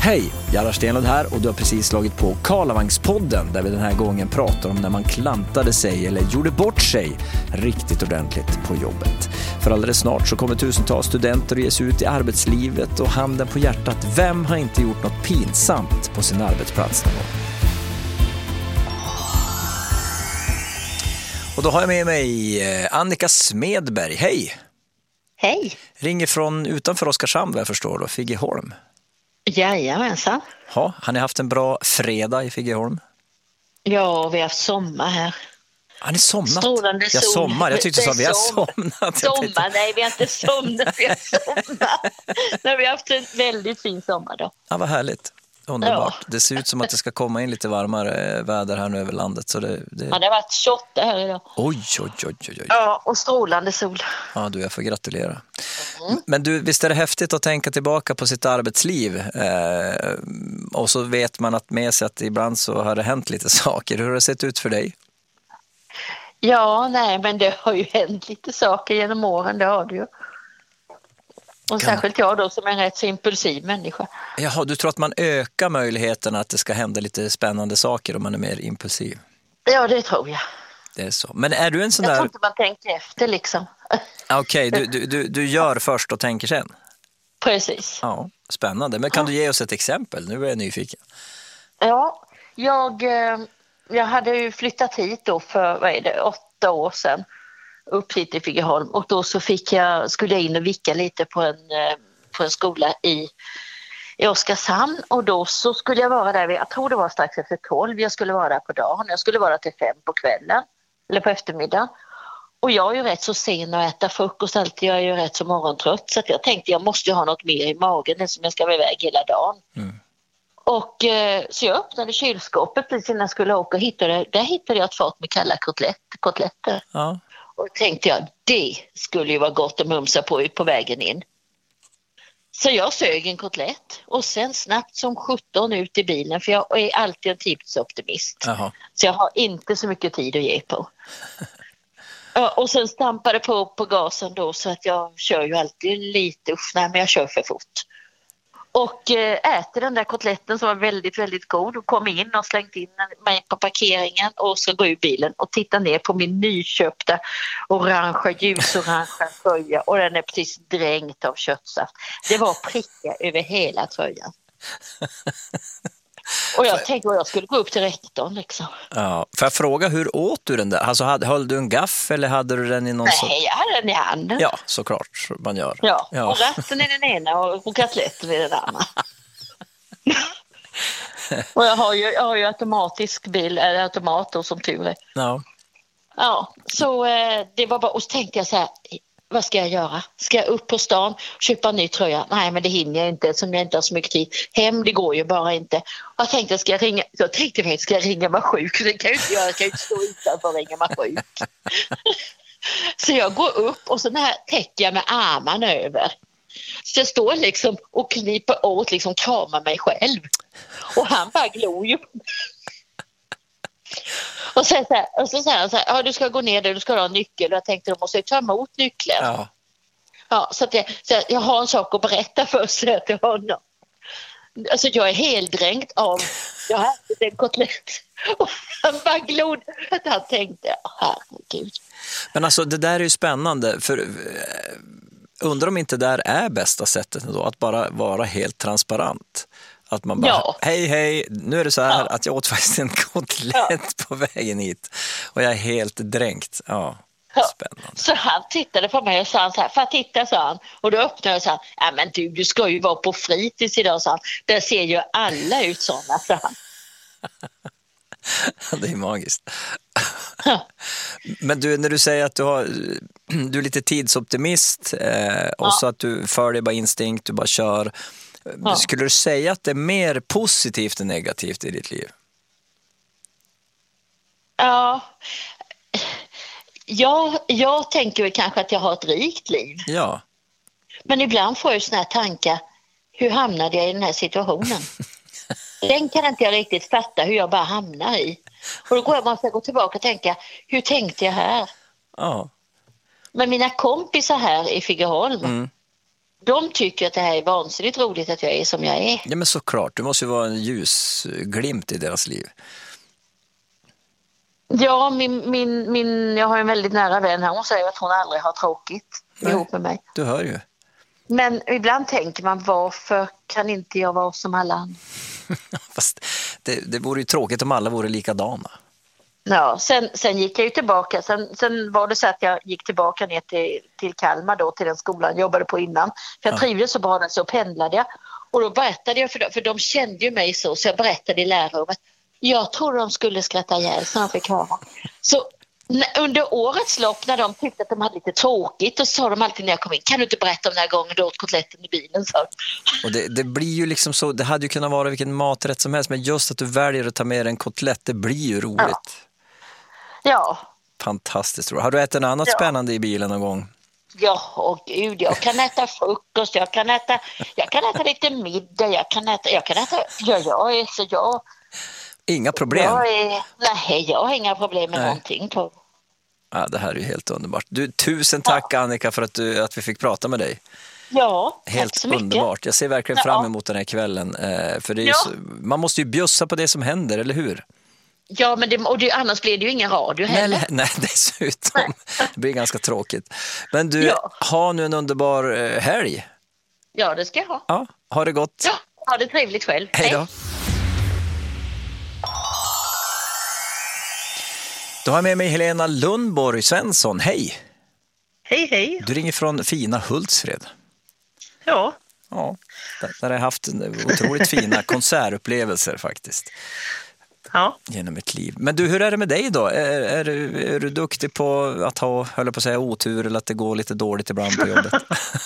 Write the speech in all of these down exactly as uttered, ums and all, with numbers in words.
Hej, Jarlar Stenlund här och du har precis slagit på Karlavagspodden där vi den här gången pratar om när man klantade sig eller gjorde bort sig riktigt ordentligt på jobbet. För alldeles snart så kommer tusentals studenter att ge sig ut i arbetslivet och handen på hjärtat, vem har inte gjort något pinsamt på sin arbetsplats någon gång? Och då har jag med mig Annika Smedberg, hej! Hej! Ringer från utanför Oskarshamn vad jag förstår då, Figeholm. Jajamensan. Ja, har ni haft en bra fredag i Figeholm? Ja, vi har haft sommar här. Har ni somnat? Strålande sol. Jag sommar, jag tyckte så att vi har som... somnat. Sommar, nej vi har inte somnat, vi har sommat. Nej, vi har haft en väldigt fin sommar då. Ja, vad härligt. Underbart. Ja. Det ser ut som att det ska komma in lite varmare väder här nu över landet. Så det, det... Ja, det har varit tjugoåtta här idag. Oj, oj, oj, oj, oj. Ja, och strålande sol. Ja, du, jag får gratulera. Mm. Men du, visst är det häftigt att tänka tillbaka på sitt arbetsliv? Eh, och så vet man att med sig att ibland så har det hänt lite saker. Hur har det sett ut för dig? Ja, nej, men det har ju hänt lite saker genom åren, det har det ju. Och Kan... särskilt jag då som är en rätt så impulsiv människa. Jaha, du tror att man ökar möjligheten att det ska hända lite spännande saker om man är mer impulsiv? Ja, det tror jag. Det är så. Men är du en sån jag där... tror inte man tänker efter liksom. Okej, okay, du, du, du gör först och tänker sen? Precis. Ja, spännande. Men kan du ge oss ett exempel? Nu är jag nyfiken. Ja, jag, jag hade ju flyttat hit då för vad är det, åtta år sedan. Upp hit i Figeholm. Och då så fick jag, skulle jag in och vicka lite på en, på en skola i, i Oskarshamn. Och då så skulle jag vara där, jag tror det var strax efter tolv. Jag skulle vara där på dagen. Jag skulle vara till fem på kvällen. Eller på eftermiddagen. Och jag är ju rätt så sen att äta frukost alltid. Jag är ju rätt så morgontrött. Så att jag tänkte jag måste ju ha något mer i magen eftersom jag ska vara iväg hela dagen. Mm. Och eh, så jag öppnade kylskåpet precis innan jag skulle åka och hittade, där hittade jag ett fat med kalla kotlett, kotletter. Ja. Och tänkte jag, det skulle ju vara gott att mumsa på på vägen in. Så jag sög en kotlett och sen snabbt som sjutton ut i bilen för jag är alltid en tidsoptimist. Jaha. Så jag har inte så mycket tid att ge på. Ja, och sen stampade på på gasen då så att jag kör ju alltid lite, usch nej men jag kör för fort. Och äter den där kotletten som var väldigt, väldigt god och kom in och slängt in mig på parkeringen och så går ur bilen och tittar ner på min nyköpta orangea, ljusorangea tröja och den är precis dränkt av köttsaft. Det var prickar över hela tröjan. Och jag tänkte att jag skulle gå upp till rektorn liksom. Ja, får jag fråga, hur åt du den där? Alltså, hade, höll du en gaff eller hade du den i någon... Nej, så... jag hade den i handen. Ja, såklart man gör. Ja, ja. Och ratten i den ena och, och katletten i den andra. Och jag har ju, jag har ju automatisk bil, eller automator som tur är. Ja. Ja, så eh, det var bara, och så tänkte jag så här, vad ska jag göra? Ska jag upp på stan och köpa en ny tröja? Nej, men det hinner jag inte som jag inte har så mycket tid. Hem, det går ju bara inte. Och jag tänkte, ska jag ringa? Jag tänkte faktiskt, ska jag ringa mig sjuk? Det kan jag inte göra, jag kan ju inte stå utanför och ringa mig sjuk. Så jag går upp och så här täcker jag med armarna över. Så jag står liksom och kniper åt, liksom kramar mig själv. Och han bara glor ju på mig. Och sen så här, och så säger han så här, ja du ska gå ner där, du ska ha en nyckel. Och jag tänkte, då måste jag ta emot nyckeln. Ja. Ja, så att jag, så jag har en sak att berätta först till honom. Alltså jag är helt dränkt av, jag har ätit en kotlett. Och han bara glod att han tänkte, herregud. Men alltså det där är ju spännande, för undrar om inte det där är bästa sättet då, att bara vara helt transparent. Att man bara, ja. hej hej, nu är det så här ja. att jag åt faktiskt en kotlett ja. på vägen hit. Och jag är helt dränkt. Ja, ja. Spännande. Så han tittade på mig och sa så här, för att titta, sa han. Och då öppnade jag och sa, ja men du, du ska ju vara på fritids idag, sa han. Där ser ju alla ut sådana, sa han. Det är magiskt. Ja. Men du, när du säger att du, har, du är lite tidsoptimist eh, och ja. så att du följer bara instinkt, du bara kör. Ja. Skulle du säga att det är mer positivt än negativt i ditt liv? Ja, jag, jag tänker väl kanske att jag har ett rikt liv. Ja. Men ibland får jag såna här tankar, hur hamnade jag i den här situationen? Den kan inte jag riktigt fatta hur jag bara hamnar i. Och då går jag, man ska gå tillbaka och tänka, hur tänkte jag här? Ja. Men mina kompisar här i Figeholm, mm. de tycker att det här är vansinnigt roligt att jag är som jag är. Ja, men såklart. Du måste ju vara en ljusglimt i deras liv. Ja, min, min, min, jag har en väldigt nära vän här. Hon säger att hon aldrig har tråkigt Nej, ihop med mig. Du hör ju. Men ibland tänker man, varför kan inte jag vara som alla andra? Fast det, det vore ju tråkigt om alla vore likadana. Ja, sen, sen gick jag ju tillbaka. Sen, sen var det så att jag gick tillbaka ner till, till Kalmar då, till den skolan jag jobbade på innan. För jag Ja. trivdes så bra där, så pendlade jag. Och då berättade jag för dem, för de kände ju mig så, så jag berättade i lärarrummet. Jag tror de skulle skratta ihjäl så de fick höra. Så n- under årets lopp när de tyckte att de hade lite tråkigt, och så sa de alltid när jag kom in, kan du inte berätta om den här gången du åt kotletten i bilen? Så. Och det, det blir ju liksom så, det hade ju kunnat vara vilken maträtt som helst, men just att du väljer att ta med en kotlett, det blir ju roligt. Ja. Ja. Fantastiskt roligt. Har du ätit något annat Ja. spännande i bilen någon gång? Ja, och gud, jag kan äta frukost, jag kan äta, jag kan äta lite middag, jag kan äta, jag kan äta, ja, jag är så jag, Inga problem. jag är, nej, jag har inga problem med Nej. någonting på. Ja, det här är ju helt underbart. Du, tusen tack Annika för att, du, att vi fick prata med dig. Ja, tack Helt så mycket. underbart. Jag ser verkligen Ja. fram emot den här kvällen. Eh, för det är ju Ja. så, man måste ju bjussa på det som händer, eller hur? Ja, men det, och det, annars blir det ju ingen radio heller. Nej, nej, dessutom. Det blir ganska tråkigt. Men du, Ja. ha nu en underbar eh, helg. Ja, det ska jag ha. Ja, ha det gott. Ja, ha det trevligt själv. Hej då. Då har jag med mig Helena Lundborg Svensson. Hej! Hej, hej. Du ringer från fina Hultsfred. Ja, Ja, där, där har jag haft otroligt fina konsertupplevelser faktiskt ja. genom mitt liv. Men du, hur är det med dig då? Är, är, du, är du duktig på att ha, höll jag på att säga, otur, eller att det går lite dåligt ibland på jobbet?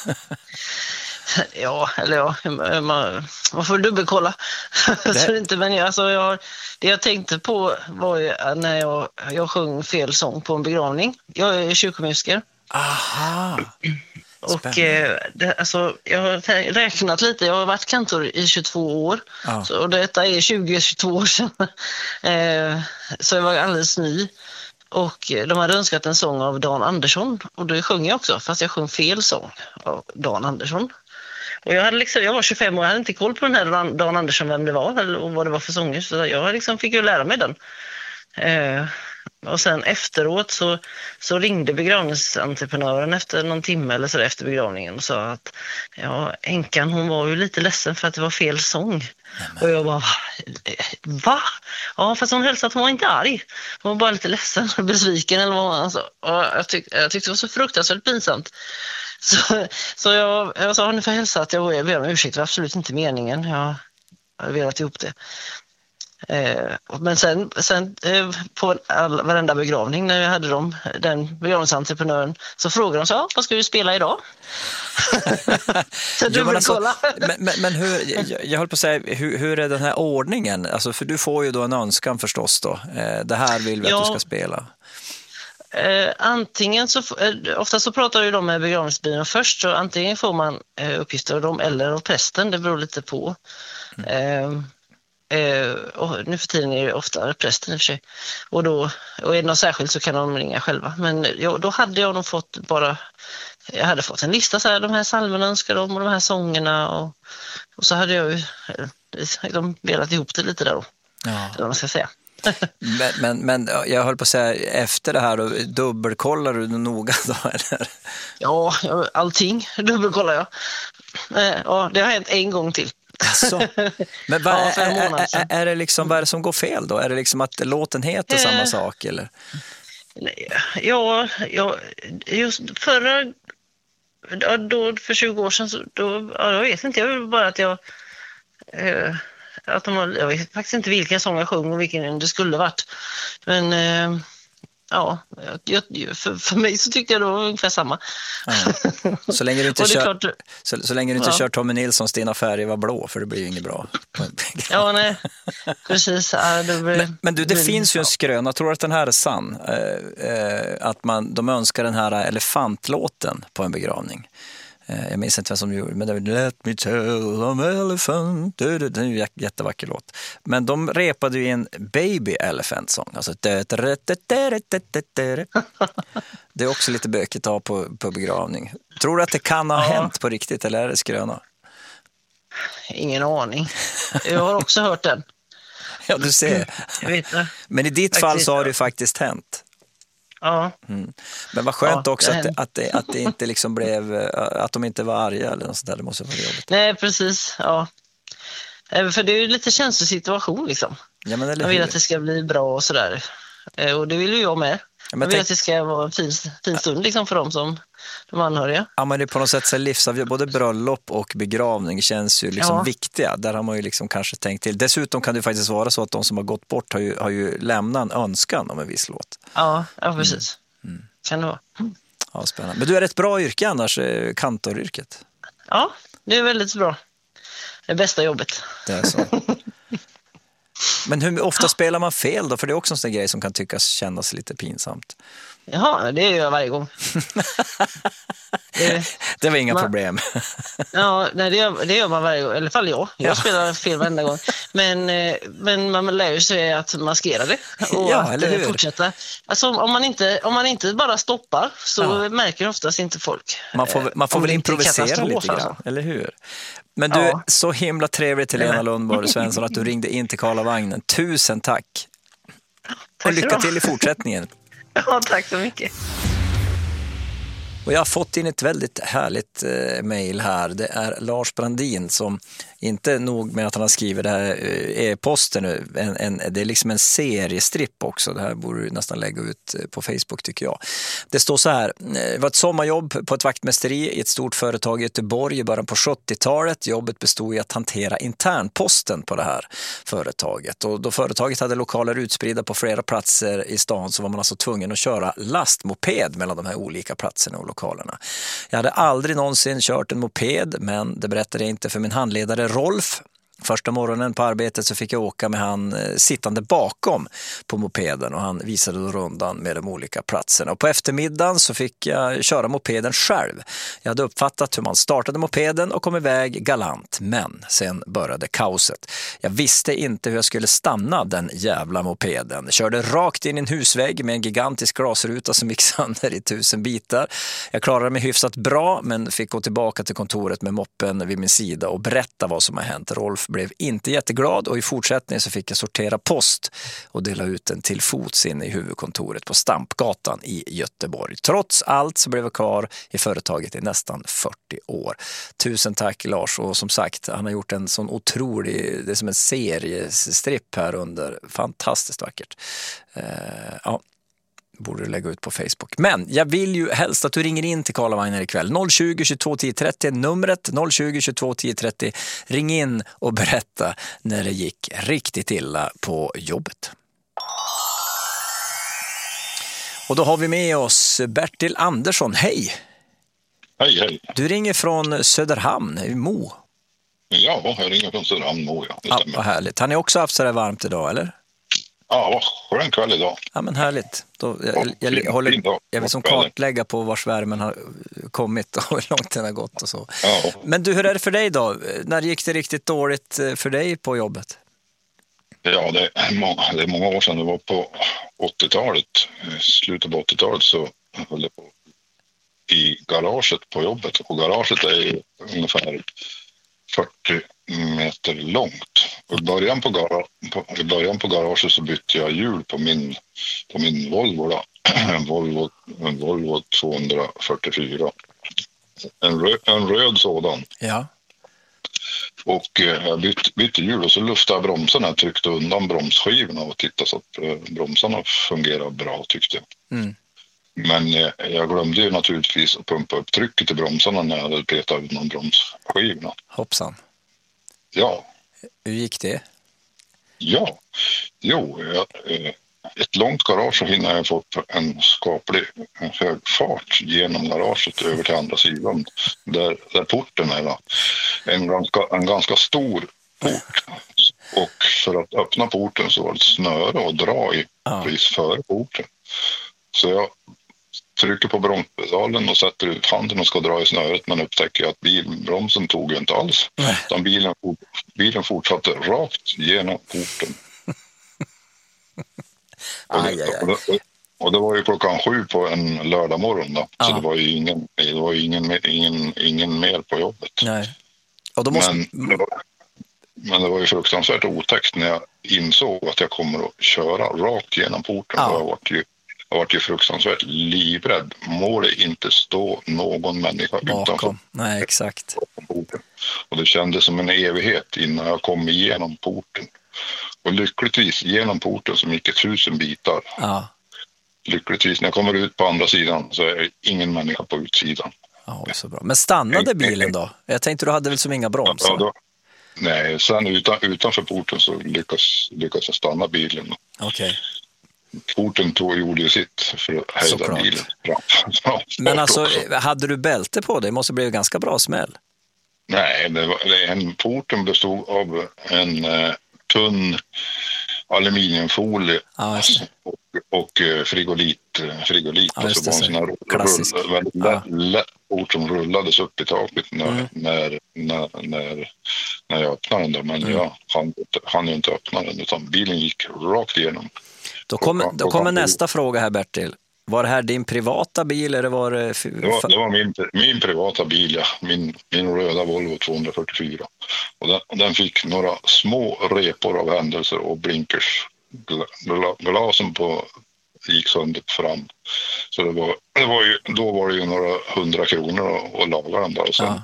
Ja, eller ja, man, man får dubbelkolla. Det- Så inte, men jag, alltså jag, det jag tänkte på var ju när jag, jag sjöng fel sång på en begravning. Jag är kyrkomusiker. Aha! Och Spännande. eh, det, alltså, jag har räknat lite, jag har varit kantor i tjugotvå år. Ja. Så, och detta är tjugo till tjugotvå år sedan. eh, så jag var alldeles ny. Och eh, de hade önskat en sång av Dan Andersson. Och det sjöng jag också, fast jag sjöng fel sång av Dan Andersson. Och jag, hade liksom, jag var tjugofem år, jag hade inte koll på den här Dan, Dan Andersson, vem det var eller, och vad det var för sånger. Så jag liksom fick ju lära mig den. Eh, och sen efteråt så, så ringde begravningsentreprenören efter någon timme eller så efter begravningen och sa att ja, änkan, hon var ju lite ledsen för att det var fel sång. Nämen. Och jag bara, va? Ja, fast hon hälsade att hon var inte arg. Hon var bara lite ledsen och besviken eller vad man alltså. Och jag, tyck, jag tyckte det var så fruktansvärt pinsamt. Så, så jag, jag sa, ni får hälsa att jag ber om ursäkt, det var absolut inte meningen. Jag har velat ihop det. Eh, men sen, sen eh, på all, varenda begravning när jag hade dem, den begravningsentreprenören, så frågade de så, ja, vad ska vi spela idag? Så Jo, men, alltså, kolla. men, men, men hur, jag, jag höll på att säga, hur, hur är den här ordningen? Alltså, för du får ju då en önskan förstås då. Eh, det här vill vi Ja. att du ska spela. Eh, antingen så, eh, ofta så pratar ju de med begravningsbyrån först, så antingen får man eh, uppgifter av dem eller av prästen, det beror lite på. Mm. Eh, Eh, och nu för tiden är det ofta prästen i och för sig. Och, då, och är det något särskilt så kan de ringa själva. Men jag, då hade jag nog fått bara, jag hade fått en lista så här, de här salmerna önskar de och de här sångerna. Och, och så hade jag ju de delat ihop det lite där då. Ja. Eller vad man ska säga. Men, men, men jag höll på att säga, efter det här då, dubbelkollar du noga då, eller? Ja, allting dubbelkollar jag. Eh, ja, det har hänt en gång till. Alltså, men vad, Ja, för en är, månad är, sedan. är det liksom, vad är det som går fel då? Är det liksom att låten heter Eh. samma sak eller? Ja, ja, just förra, ja, då för tjugo år sedan, så, då, ja, jag vet inte, jag vill bara att jag, eh, att de har, jag vet faktiskt inte vilken sång jag sjöng och vilken det skulle varit, men eh, ja, jag, för, för mig så tyckte jag det var ungefär samma. Ja. Så länge du inte Och det är kör, klart, så, så länge du inte ja. kör Tommy Nilssons Dina färger var blå, för det blir ju inget bra. Ja, nej, precis. Ja, det blir, Men, men du, det blir, finns ju en ja. skröna, tror du att den här är sann? Eh, eh, att man, de önskar den här elefantlåten på en begravning. Jag minns inte vem som gjorde, men det var Let me tell I'm elephant. Det är en jättevacker låt. Men de repade ju en Baby Elephant sång. Alltså, det är också lite bökigt att ha på, på begravning. Tror du att det kan ha ja. hänt på riktigt eller är det skröna? Ingen aning. Jag har också hört den. Ja, du ser. Jag vet det. Men i ditt faktiskt, fall så har det ju faktiskt hänt. Ja. Mm. Men vad skönt ja, också det att, det, att, det, att det inte liksom blev, att de inte var arga eller något sånt där. Det måste vara jobbigt. Nej, precis. Ja. För det är ju lite känslig situation liksom. Ja, men eller man vill hur? att det ska bli bra och sådär. Och det vill ju jag med. Ja, jag vill tänk... att det ska vara en fin, fin stund liksom för dem som de anhöriga. Ja, men det är på något sätt så livsavgörande. Både bröllop och begravning känns ju liksom ja. viktiga. Där har man ju liksom kanske tänkt till. Dessutom kan det faktiskt vara så att de som har gått bort har ju, har ju lämnat en önskan om en viss låt. Ja, ja precis. Mm. Mm. Kan det vara. Ja, spännande. Men du är ett bra yrke annars, kantoryrket. Ja, det är väldigt bra. Det bästa jobbet. Det är så. Men hur ofta spelar man fel då? För det är också en sån grej som kan tyckas kännas lite pinsamt. Ja, det gör jag varje gång. det, det var inga man, problem. ja, nej, det, gör, det gör man varje gång. I alla fall jag. Jag ja. spelar fel varenda gång. Men, men man lär ju sig att maskera det. Och ja, att eller hur? fortsätta. Alltså, om, man inte, om man inte bara stoppar så ja. märker oftast inte folk. Man får, man får väl improvisera lite grann, alltså. Eller hur? Men du, ja. så himla trevligt till Lena Lundborg Svensson att du ringde in till Karlavagnen. Tusen tack. tack och lycka till i fortsättningen. Ja, tack så mycket. Och jag har fått in ett väldigt härligt eh, mejl här. Det är Lars Brandin som inte nog med att han har skrivit det här eh, e-posten nu. En, en, det är liksom en seriestripp också. Det här borde du nästan lägga ut på Facebook tycker jag. Det står så här. Det var ett sommarjobb på ett vaktmästeri i ett stort företag i Göteborg i början på sjuttiotalet. Jobbet bestod i att hantera internposten på det här företaget. Och då företaget hade lokaler utspridda på flera platser i stan så var man alltså tvungen att köra lastmoped mellan de här olika platserna och lokalerna. Jag hade aldrig någonsin kört en moped, men det berättade jag inte för min handledare Rolf. Första morgonen på arbetet så fick jag åka med han eh, sittande bakom på mopeden och han visade då rundan med de olika platserna. Och på eftermiddagen så fick jag köra mopeden själv. Jag hade uppfattat hur man startade mopeden och kom iväg galant, men sen började kaoset. Jag visste inte hur jag skulle stanna den jävla mopeden. Jag körde rakt in i en husvägg med en gigantisk glasruta som gick sönder i tusen bitar. Jag klarade mig hyfsat bra men fick gå tillbaka till kontoret med moppen vid min sida och berätta vad som har hänt. Rolf blev inte jätteglad och i fortsättningen så fick jag sortera post och dela ut den till fots in i huvudkontoret på Stampgatan i Göteborg. Trots allt så blev jag kvar i företaget i nästan fyrtio år. Tusen tack Lars, och som sagt han har gjort en sån otrolig, det är som en seriestripp här under, fantastiskt vackert. Uh, ja. Borde du lägga ut på Facebook. Men jag vill ju helst att du ringer in till Karlavagnen ikväll. noll tjugo, tjugotvå, tio trettio numret noll tjugo, tjugotvå, tio trettio. Ring in och berätta när det gick riktigt illa på jobbet. Och då har vi med oss Bertil Andersson. Hej! Hej, hej. Du ringer från Söderhamn, i Mo. Ja, jag ringer från Söderhamn, Mo, ja. Det ja vad härligt. Har ni också haft så där varmt idag, eller? Ja, vad skön kväll idag. Ja, men härligt. Då, jag, jag, jag, håller, jag vill som kartlägga på vars värmen har kommit och hur långt den har gått och så. Ja. Men du, hur är det för dig då? När gick det riktigt dåligt för dig på jobbet? Ja, det är många, det är många år sedan. Det var på åttiotalet. Slutet på åttiotalet så höll jag på i garaget på jobbet. Och garaget är ungefär fyrtio meter långt. Och i början på, gara, på, i början på garaget så bytte jag hjul på min, på min Volvo då. En Volvo, en Volvo tvåhundrafyrtiofyra. En, rö, en röd sådan. Ja. Och eh, jag bytte, bytte hjul och så luftade jag bromsarna. Jag tryckte undan bromsskivorna och tittade så att eh, bromsarna fungerar bra tyckte jag. Mm. Men eh, jag glömde ju naturligtvis att pumpa upp trycket i bromsarna när jag hade petat undan bromsskivorna. Hoppsan. Ja. Hur gick det? Ja, jo, jag, eh, ett långt garage så hinner jag få en skaplig en hög fart genom garaget över till andra sidan där, där porten är. Då. En, ganska, en ganska stor port. Och för att öppna porten så var det ett snöre och dra i ah. precis före porten. Så jag trycker på bromspedalen och sätter ut handen och ska dra i snöret, men upptäcker att bilbromsen tog ju inte alls. Utan bilen, bilen fortsatte rakt genom porten. och, det, aj, aj, aj. och, det, och det var ju klockan sju på en lördag morgon då. Ja. Så det var ju ingen, det var ju ingen, ingen, ingen mer på jobbet. Nej. Och då måste... men, det var, men det var ju fruktansvärt otäckt när jag insåg att jag kommer att köra rakt genom porten. Ja. Och jag var ju Jag var ju fruktansvärt livrädd. Må det inte stå någon människa bakom. Utanför. Nej, exakt. Porten. Och det kändes som en evighet innan jag kom igenom porten. Och lyckligtvis genom porten som gick ett tusen bitar. Ja. Lyckligtvis när jag kommer ut på andra sidan så är det ingen människa på utsidan. Ja, så bra. Men stannade bilen då? Jag tänkte du hade väl som inga bromsar? Ja, då, nej, sen utan, utanför porten så lyckas, lyckas jag stanna bilen. Okej. Okay. Porten tog gjorde ju sitt för att hejda Såklart. bilen. Ja, men alltså, hade du bälte på dig? Det måste bli ganska bra smäll. Nej, det var, en, porten bestod av en eh, tunn aluminiumfolie ja, och, och frigolit. frigolit ja, alltså det, var en sån här klassisk. Rull, väldigt ja. lätt, lätt port som rullades upp i taket när, mm. när, när, när, när jag öppnade den. Då. Men mm. jag hann, hann inte öppna den utan bilen gick rakt igenom. Då kommer, då kommer nästa fråga här, Bertil. Var det här din privata bil eller var det... F- det var, det var min, min privata bil, ja. Min, min röda Volvo tvåhundrafyrtiofyra. Och den, och den fick några små repor av händelser och blinkers. Gla, glasen på gick sönder fram. Så det var, det var ju, då var det ju några hundra kronor att, att laga den där. Sen, ja.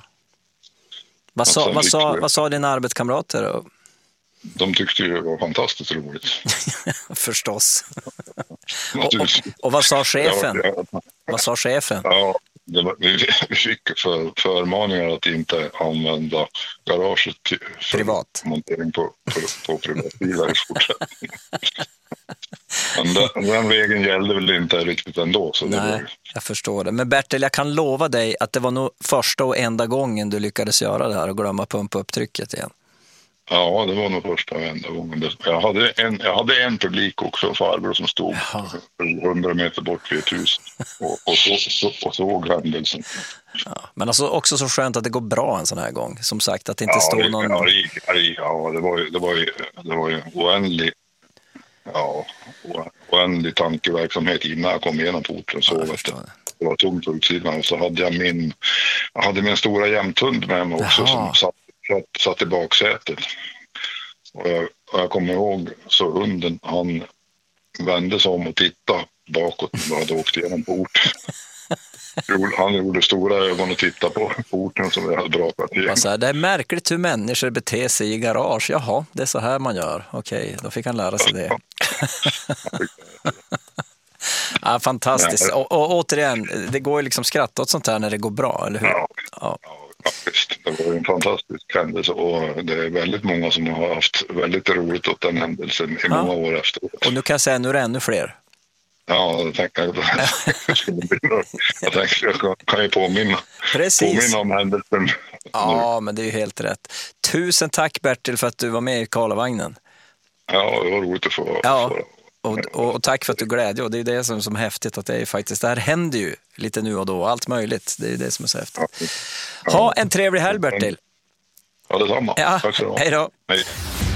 Vad sa, vad, sa, vad sa dina arbetskamrater då? De tyckte ju det var fantastiskt roligt. Förstås. och, och, och vad sa chefen? Ja, ja. Vad sa chefen? Ja, det var, vi, vi fick för, förmaningar att inte använda garaget till privat montering på, på, på privatbilar i fortsättningen. Men den, den regeln gällde väl inte riktigt ändå. Så nej, det var ju... jag förstår det. Men Bertil, jag kan lova dig att det var nog första och enda gången du lyckades göra det här och glömma pumpa upp trycket igen. Ja, det var nog första och enda gången. Jag hade en, jag hade en publik också, farbror som stod hundra meter bort vid ett hus och, och, så, så, och såg händelsen. Ja, men alltså också så skönt att det går bra en sån här gång. Som sagt, att det inte ja, står det, någon... Ja, det, ja det, var ju, det, var ju, det var ju oändlig, ja, oändlig tankeverksamhet innan jag kom igenom porten. Så ja, det. det var tomt på utsidan och så hade jag min, jag hade min stora jämthund med mig också. Jaha. Som satt Satt, satt i baksätet. Och jag, och jag kommer ihåg så hunden, han vände sig om och tittade bakåt och hade åkt igenom porten. Han gjorde stora ögon och tittade på porten som vi hade brakat igen. Så här, det är märkligt hur människor beter sig i garage. Jaha, det är så här man gör. Okej, då fick han lära sig det. Ja, fantastiskt. Och, och återigen, det går ju liksom skratta åt sånt här när det går bra, eller hur? Ja, ja. ja visst. Det var en fantastisk händelse och det är väldigt många som har haft väldigt roligt åt den händelsen i ja. många år efteråt. Och nu kan jag säga, nu är det ännu fler. Ja, jag tänkte jag, tänkte, jag kan ju påminna, påminna om händelsen. Ja, men det är ju helt rätt. Tusen tack Bertil för att du var med i Karlavagnen. Ja, det var roligt att få... Ja. få Och, och, och tack för att du glädjer. Och det är det som, som är häftigt, att det är faktiskt, det här händer ju lite nu och då, allt möjligt. Det är det som är så häftigt. Ha en trevlig helg, Bertil. Ja, detsamma. Ja, tack så mycket. Hej då. Hej.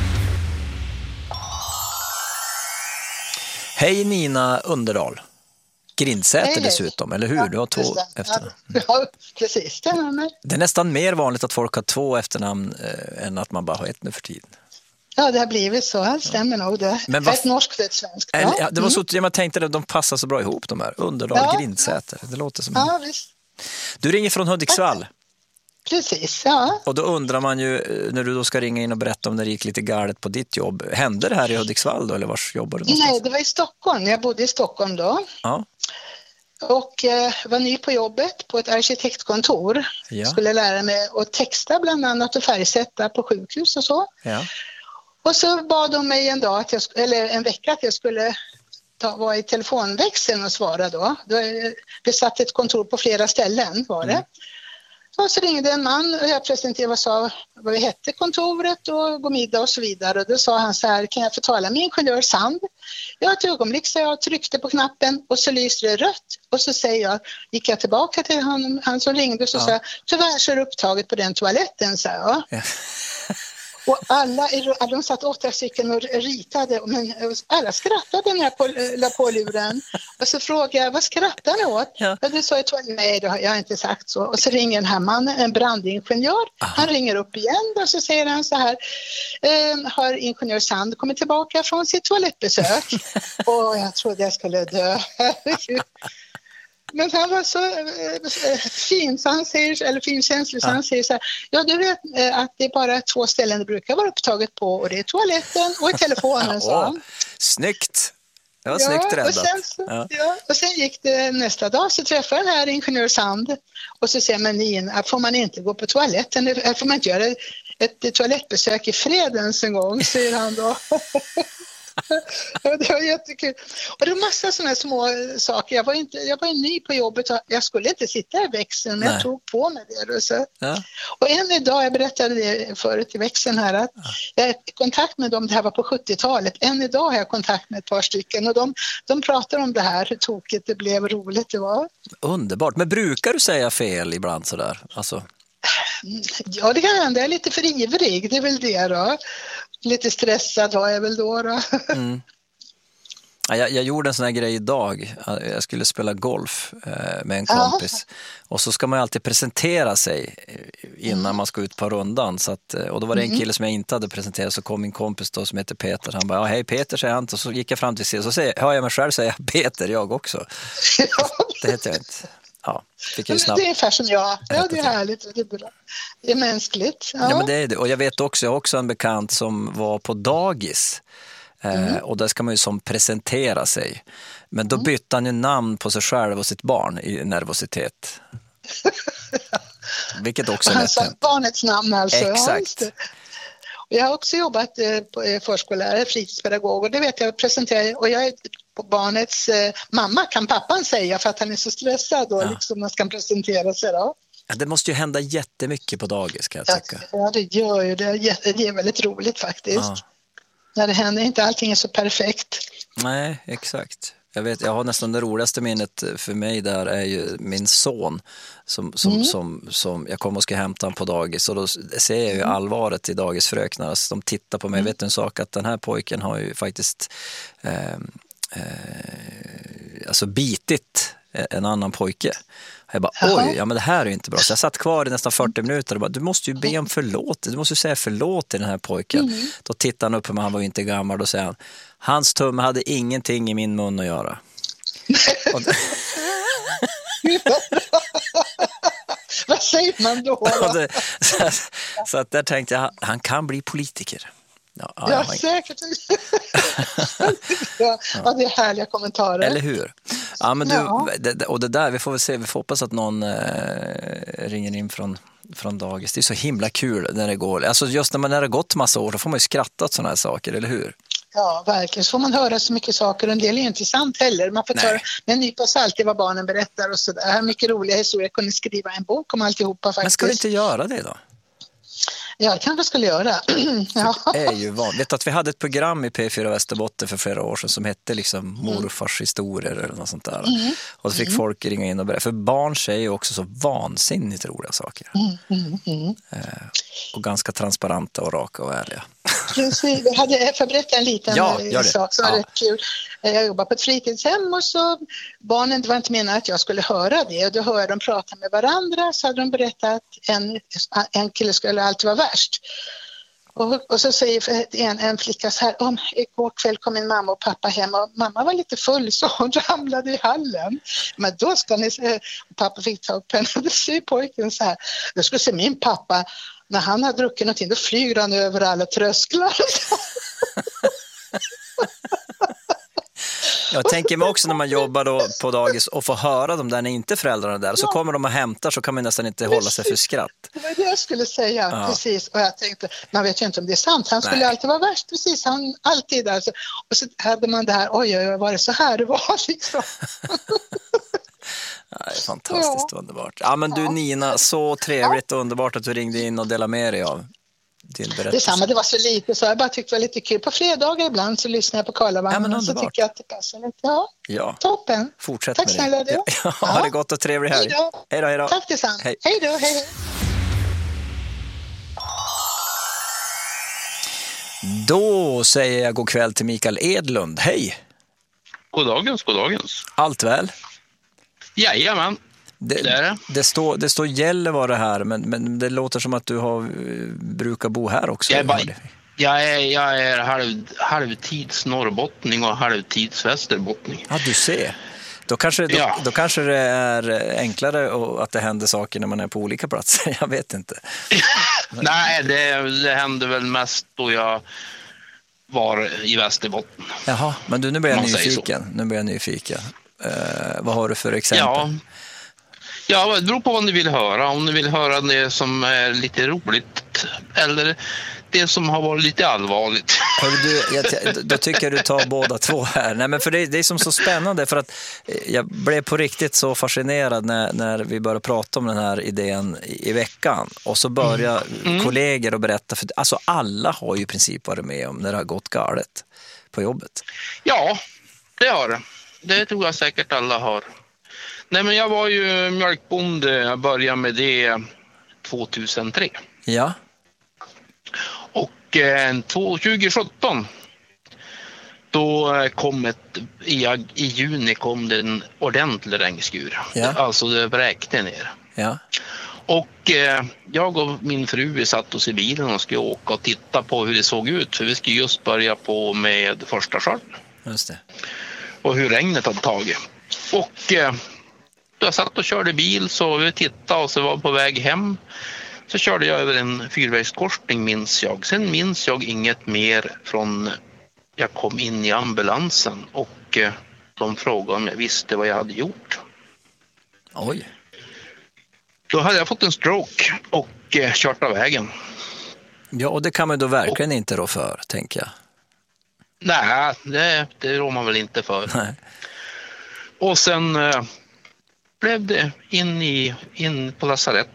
Hej Nina Underdahl. Grindsäter hej, dessutom, eller hur? Ja, du har två efternamn. Ja, precis. Det är, mig. Det är nästan mer vanligt att folk har två efternamn eh, än att man bara har ett nu för tiden. Ja, det har blivit så. Det stämmer nog det. Men vad... Ett norskt och ett svenskt. Ja. Ja, det var så, jag tänkte att de passar så bra ihop, de här. Underdahl, ja. Grindsäter. Det låter som... Ja, visst. Du ringer från Hudiksvall. Precis, ja. Och då undrar man ju, när du då ska ringa in och berätta om det gick lite galet på ditt jobb. Hände det här i Hudiksvall då, eller var jobbar du någonstans? Nej, det var i Stockholm. Jag bodde i Stockholm då. Ja. Och eh, var ny på jobbet på ett arkitektkontor. Ja. Skulle lära mig att texta bland annat och färgsätta på sjukhus och så. Ja. Och så bad de mig en dag, att jag, eller en vecka, att jag skulle ta, vara i telefonväxeln och svara då. då det satt ett kontor på flera ställen var det. Mm. Och så ringde en man och jag presenterade vad, sa, vad vi hette kontoret och god middag och så vidare. Och då sa han så här, kan jag få tala med ingenjör Sand? Ja, ett ögonblick så jag tryckte på knappen och så lyste det rött. Och så säger jag, gick jag tillbaka till han, han som ringde och så ja. sa jag, tyvärr så är det upptaget på den toaletten, så jag. Ja. Och alla, de satt åtta stycken och ritade, men alla skrattade när jag på, la på luren. Och så frågade jag, vad skrattar ni åt? Ja. Och då sa jag, nej, då har jag inte sagt så. Och så ringer den här mannen, en brandingenjör. Aha. Han ringer upp igen och så säger han så här, ehm, har ingenjör Sand kommit tillbaka från sitt toalettbesök? Och jag trodde jag skulle dö. Men han var så äh, fin, så han säger, eller finkänslig, så ja. han säger så här, ja du vet äh, att det är bara två ställen det brukar vara upptaget på, och det är toaletten och i telefonen, sa han. Snyggt! Det var ja, snyggt räddat. Och sen, så, ja. Ja, och sen gick det nästa dag, så träffade den här ingenjör Sand och så säger man in, får man inte gå på toaletten, får man inte göra ett, ett toalettbesök i fredens en gång, säger han då. Det var jättekul. Och det var massa sådana små saker. Jag var, inte, jag var ny på jobbet och jag skulle inte sitta i växeln, men jag tog på mig det. Och, så. Ja. Och en idag, jag berättade det förut i växeln här, att ja. jag är i kontakt med dem, det här var på sjuttiotalet. Än idag har jag kontakt med ett par stycken och de, de pratar om det här, hur tokigt det blev, roligt det var. Underbart. Men brukar du säga fel ibland sådär? Alltså... Ja, det kan hända. Jag är lite för ivrig, det är väl det då. Lite stressad var jag väl då. då. Mm. Jag, jag gjorde en sån här grej idag. Jag skulle spela golf eh, med en kompis. Ja. Och så ska man ju alltid presentera sig innan mm. man ska ut på rundan. Så att, och då var det en kille som jag inte hade presenterat, så kom min kompis då som heter Peter. Han bara, ja, hej Peter, säger han. Och så gick jag fram till sig och så säger, hör jag mig själv säga Peter, jag också. Ja. Det heter jag inte. Ja, fick jag snabbt. Det är ungefär som jag. Ja, det är härligt. Det är bra. Det är mänskligt. Ja. Ja, men det är det. Och jag vet också, jag har också en bekant som var på dagis. Mm. Eh, och där ska man ju som presentera sig. Men då mm. bytte han ju namn på sig själv och sitt barn i nervositet. Vilket också är lätt. Han sa barnets namn alltså. Exakt. Ja, jag har också jobbat eh, på förskollärare, fritidspedagog, och det vet jag presenterar, och jag är på barnets eh, mamma, kan pappan säga, för att han är så stressad och ja. liksom man ska presentera sig då. Ja, det måste ju hända jättemycket på dagis, kan jag tycka. Ja, det gör ju det. Det är väldigt roligt faktiskt. Ja. När det händer, inte allting är så perfekt. Nej, exakt. Jag vet, jag har nästan det roligaste minnet för mig där är ju min son som, som, mm. som, som jag kommer och ska hämta han på dagis, och då ser jag ju allvaret i dagisfröknar. Alltså, de tittar på mig, mm. vet du en sak, att den här pojken har ju faktiskt eh, eh, alltså bitit en annan pojke. Jag bara, oj, ja men det här är ju inte bra. Så jag satt kvar i nästan fyrtio minuter och bara, du måste ju be om förlåt. Du måste ju säga förlåt till den här pojken. Mm. Då tittar han upp på mig, han var ju inte gammal, då säger han, hans tumme hade ingenting i min mun att göra. Och det... Vad säger man då? då? det, så, så att där tänkte jag, han kan bli politiker. Ja, ja, ja man... säkert. ja, ja, det är härliga kommentarer. Eller hur? Ja, men du, ja. Det, och det där, vi får väl se, vi får hoppas att någon eh, ringer in från, från dagis. Det är så himla kul när det går. Alltså just när man har gått massa år, så får man ju skratta åt sådana här saker, eller hur? Ja, verkligen. Så får man höra så mycket saker, och en del är inte sant heller. Man får ta med en nypa salt i vad barnen berättar och sådär. Mycket roliga historier. Jag kunde skriva en bok om alltihopa faktiskt. Men ska du inte göra det då? Ja, jag kanske skulle göra. ja. Det är ju vanligt att vi hade ett program i P fyra Västerbotten för flera år sedan som hette liksom morfars historier eller något sånt där. Mm. Och så fick mm. folk ringa in och berätta. För barn säger ju också så vansinnigt roliga saker. Mm. Mm. Mm. Eh, och ganska transparenta och raka och ärliga. Precis, jag hade förberett en liten ja, sak som var ja. rätt kul. Jag jobbar på ett fritidshem, och så barnen, det var inte menat att jag skulle höra det, och då hörde jag dem prata med varandra, så hade de berättat att en, en kille skulle alltid vara värst. Och, och så säger en, en flicka så här, om igår kväll kom min mamma och pappa hem, och mamma var lite full så hon ramlade i hallen. Men då ska ni se, pappa fick ta upp henne, och då säger pojken så här, då skulle se min pappa, när han har druckit någonting, då flyger han över alla trösklar. Jag tänker mig också när man jobbar då på dagis och får höra dem där när inte föräldrarna där, ja. Så kommer de och hämtar, så kan man nästan inte precis. hålla sig för skratt. Det var det jag skulle säga, ja. precis. Och jag tänkte, man vet ju inte om det är sant. Han skulle Nej. alltid vara värst, precis. Han alltid där. Så, och så hade man det här, oj, oj, oj, var det så här det var liksom? Det är fantastiskt ja. underbart. Ja, men du ja. Nina, så trevligt och underbart att du ringde in och delade med dig av din berättelse. Detsamma, det var så lite så jag bara tyckte det var lite kul. På fredagar ibland så lyssnar jag på Karlavagnen ja, och så tycker jag att det passar lite. Ja, ja. Toppen. Fortsätt Tack med snälla det. Du. Ja, ja. Ha det gott och trevlig helg. Hej då. Hej då, hej då. Tack detsamma. Hej. Hej då, hej hej. Då säger jag god kväll till Mikael Edlund. Hej! Goddagens, goddagens. Allt väl? Jajamän, det, det är det. Det står, det står Gällivare här, men, men det låter som att du har, brukar bo här också. Jag är, bara, jag är, jag är halv, halvtids norrbottning och halvtids västerbottning. Ja, du ser. Då kanske, då, ja. då kanske det är enklare att det händer saker när man är på olika platser. Jag vet inte. Nej, det, det hände väl mest då jag var i Västerbotten. Jaha, men du, nu blir jag nyfiken. Nu blir jag nyfiken. Uh, vad har du för exempel? Ja. ja, det beror på vad ni vill höra. Om ni vill höra det som är lite roligt eller det som har varit lite allvarligt. Hör du, jag, då tycker jag du tar båda två här. Nej, men för det, det är som så spännande för att jag blev på riktigt så fascinerad när, när vi började prata om den här idén i, i veckan. Och så börjar mm. kollegor att berätta. För, alltså alla har ju i princip varit med om när det har gått galet på jobbet. Ja, det har det. Det tror jag säkert alla har. Nej, men jag var ju mjölkbonde. Jag började med det tjugohundratre. Ja. Och eh, tjugo sjutton då kom ett, i, i juni kom det en ordentlig regnskur. Ja. Alltså det vräkte ner. Ja. Och eh, jag och min fru vi satt oss i bilen och skulle åka och titta på hur det såg ut. För vi skulle just börja på med första skörden. Just det. Och hur regnet hade tagit. Och eh, jag satt och körde bil så vi tittade och så var på väg hem. Så körde jag över en fyrvägskorsning minns jag. Sen minns jag inget mer från jag kom in i ambulansen och eh, de frågade om jag visste vad jag hade gjort. Oj. Då hade jag fått en stroke och eh, kört av vägen. Ja, och det kan man då verkligen och, inte rå för, tänker jag. Nej, det, det rår man väl inte för. Nej. Och sen eh, blev det in, i, in på lasarett.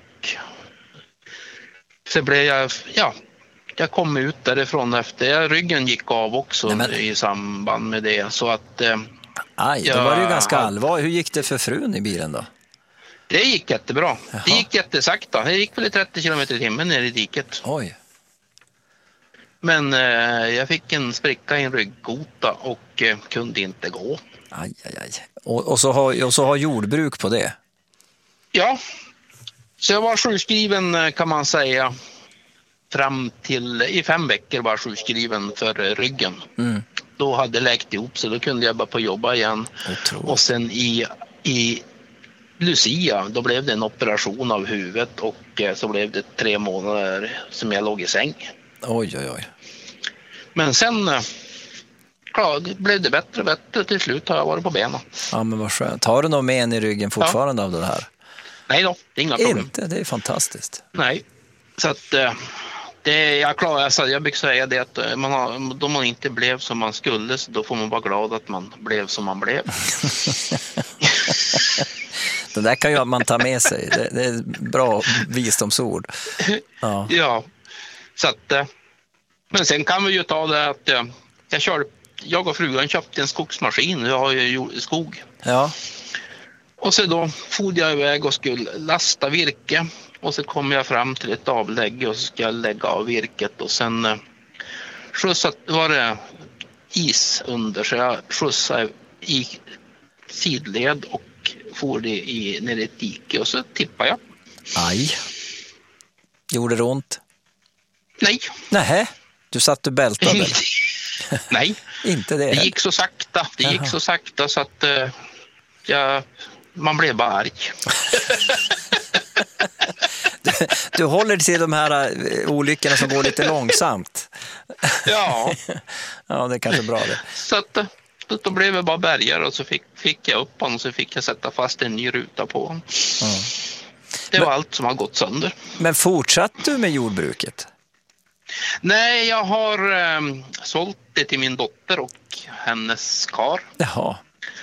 Så blev jag, ja, jag kom ut därifrån efter, jag, ryggen gick av också. Nej, men... i samband med det. Så att... Eh, Aj, då var det ju ganska allvarligt. Hur gick det för frun i bilen då? Det gick jättebra. Jaha. Det gick jättesakta. Det gick väl trettio kilometer i timmen ner i diket. Oj. Men eh, jag fick en spricka i en rygggota och eh, kunde inte gå. Aj, aj, aj. Och, och, så har, och så har jordbruk på det? Ja. Så jag var sjukskriven kan man säga fram till i fem veckor var sjukskriven för ryggen. Mm. Då hade läkt ihop så då kunde jag bara på jobba igen. Och sen i, i Lucia då blev det en operation av huvudet och så blev det tre månader som jag låg i säng. Oj, oj, oj. Men sen ja, blev det bättre och bättre. Till slut har jag varit på benen. Ja, men vad skönt. Har du någon men i ryggen fortfarande ja. av det här? Nej då, det är inga problem. Inte, det är fantastiskt. Nej, så att det, jag klarar, alltså, jag brukar säga det att man har, då man inte blev som man skulle så då får man vara glad att man blev som man blev. Det där kan ju man ta med sig, det, det är bra visdomsord. Ja, ja så att, men sen kan vi ju ta det att jag, jag, kör, jag och frugan köpte en skogsmaskin, jag har ju skog. Ja. Och så då for jag iväg och skulle lasta virke. Och så kom jag fram till ett avlägg och så ska jag lägga av virket. Och sen eh, skjutsat, var det is under så jag skjutsade i sidled och for det i, ner i ett dike och så tippade jag. Aj. Gjorde det ont? Nej. Nähä, du satt och bältade? Nej. Inte det. Det gick så sakta. Det Jaha. gick så sakta så att eh, jag... Man blev bara arg. du, du håller till de här uh, olyckorna som går lite långsamt. Ja. Ja, det är kanske bra det. Så att, då blev jag bara bärgare och så fick, fick jag upp honom och så fick jag sätta fast en ny ruta på honom. Mm. Det var men, allt som har gått sönder. Men fortsatte du med jordbruket? Nej, jag har um, sålt det till min dotter och hennes kar. Jaha.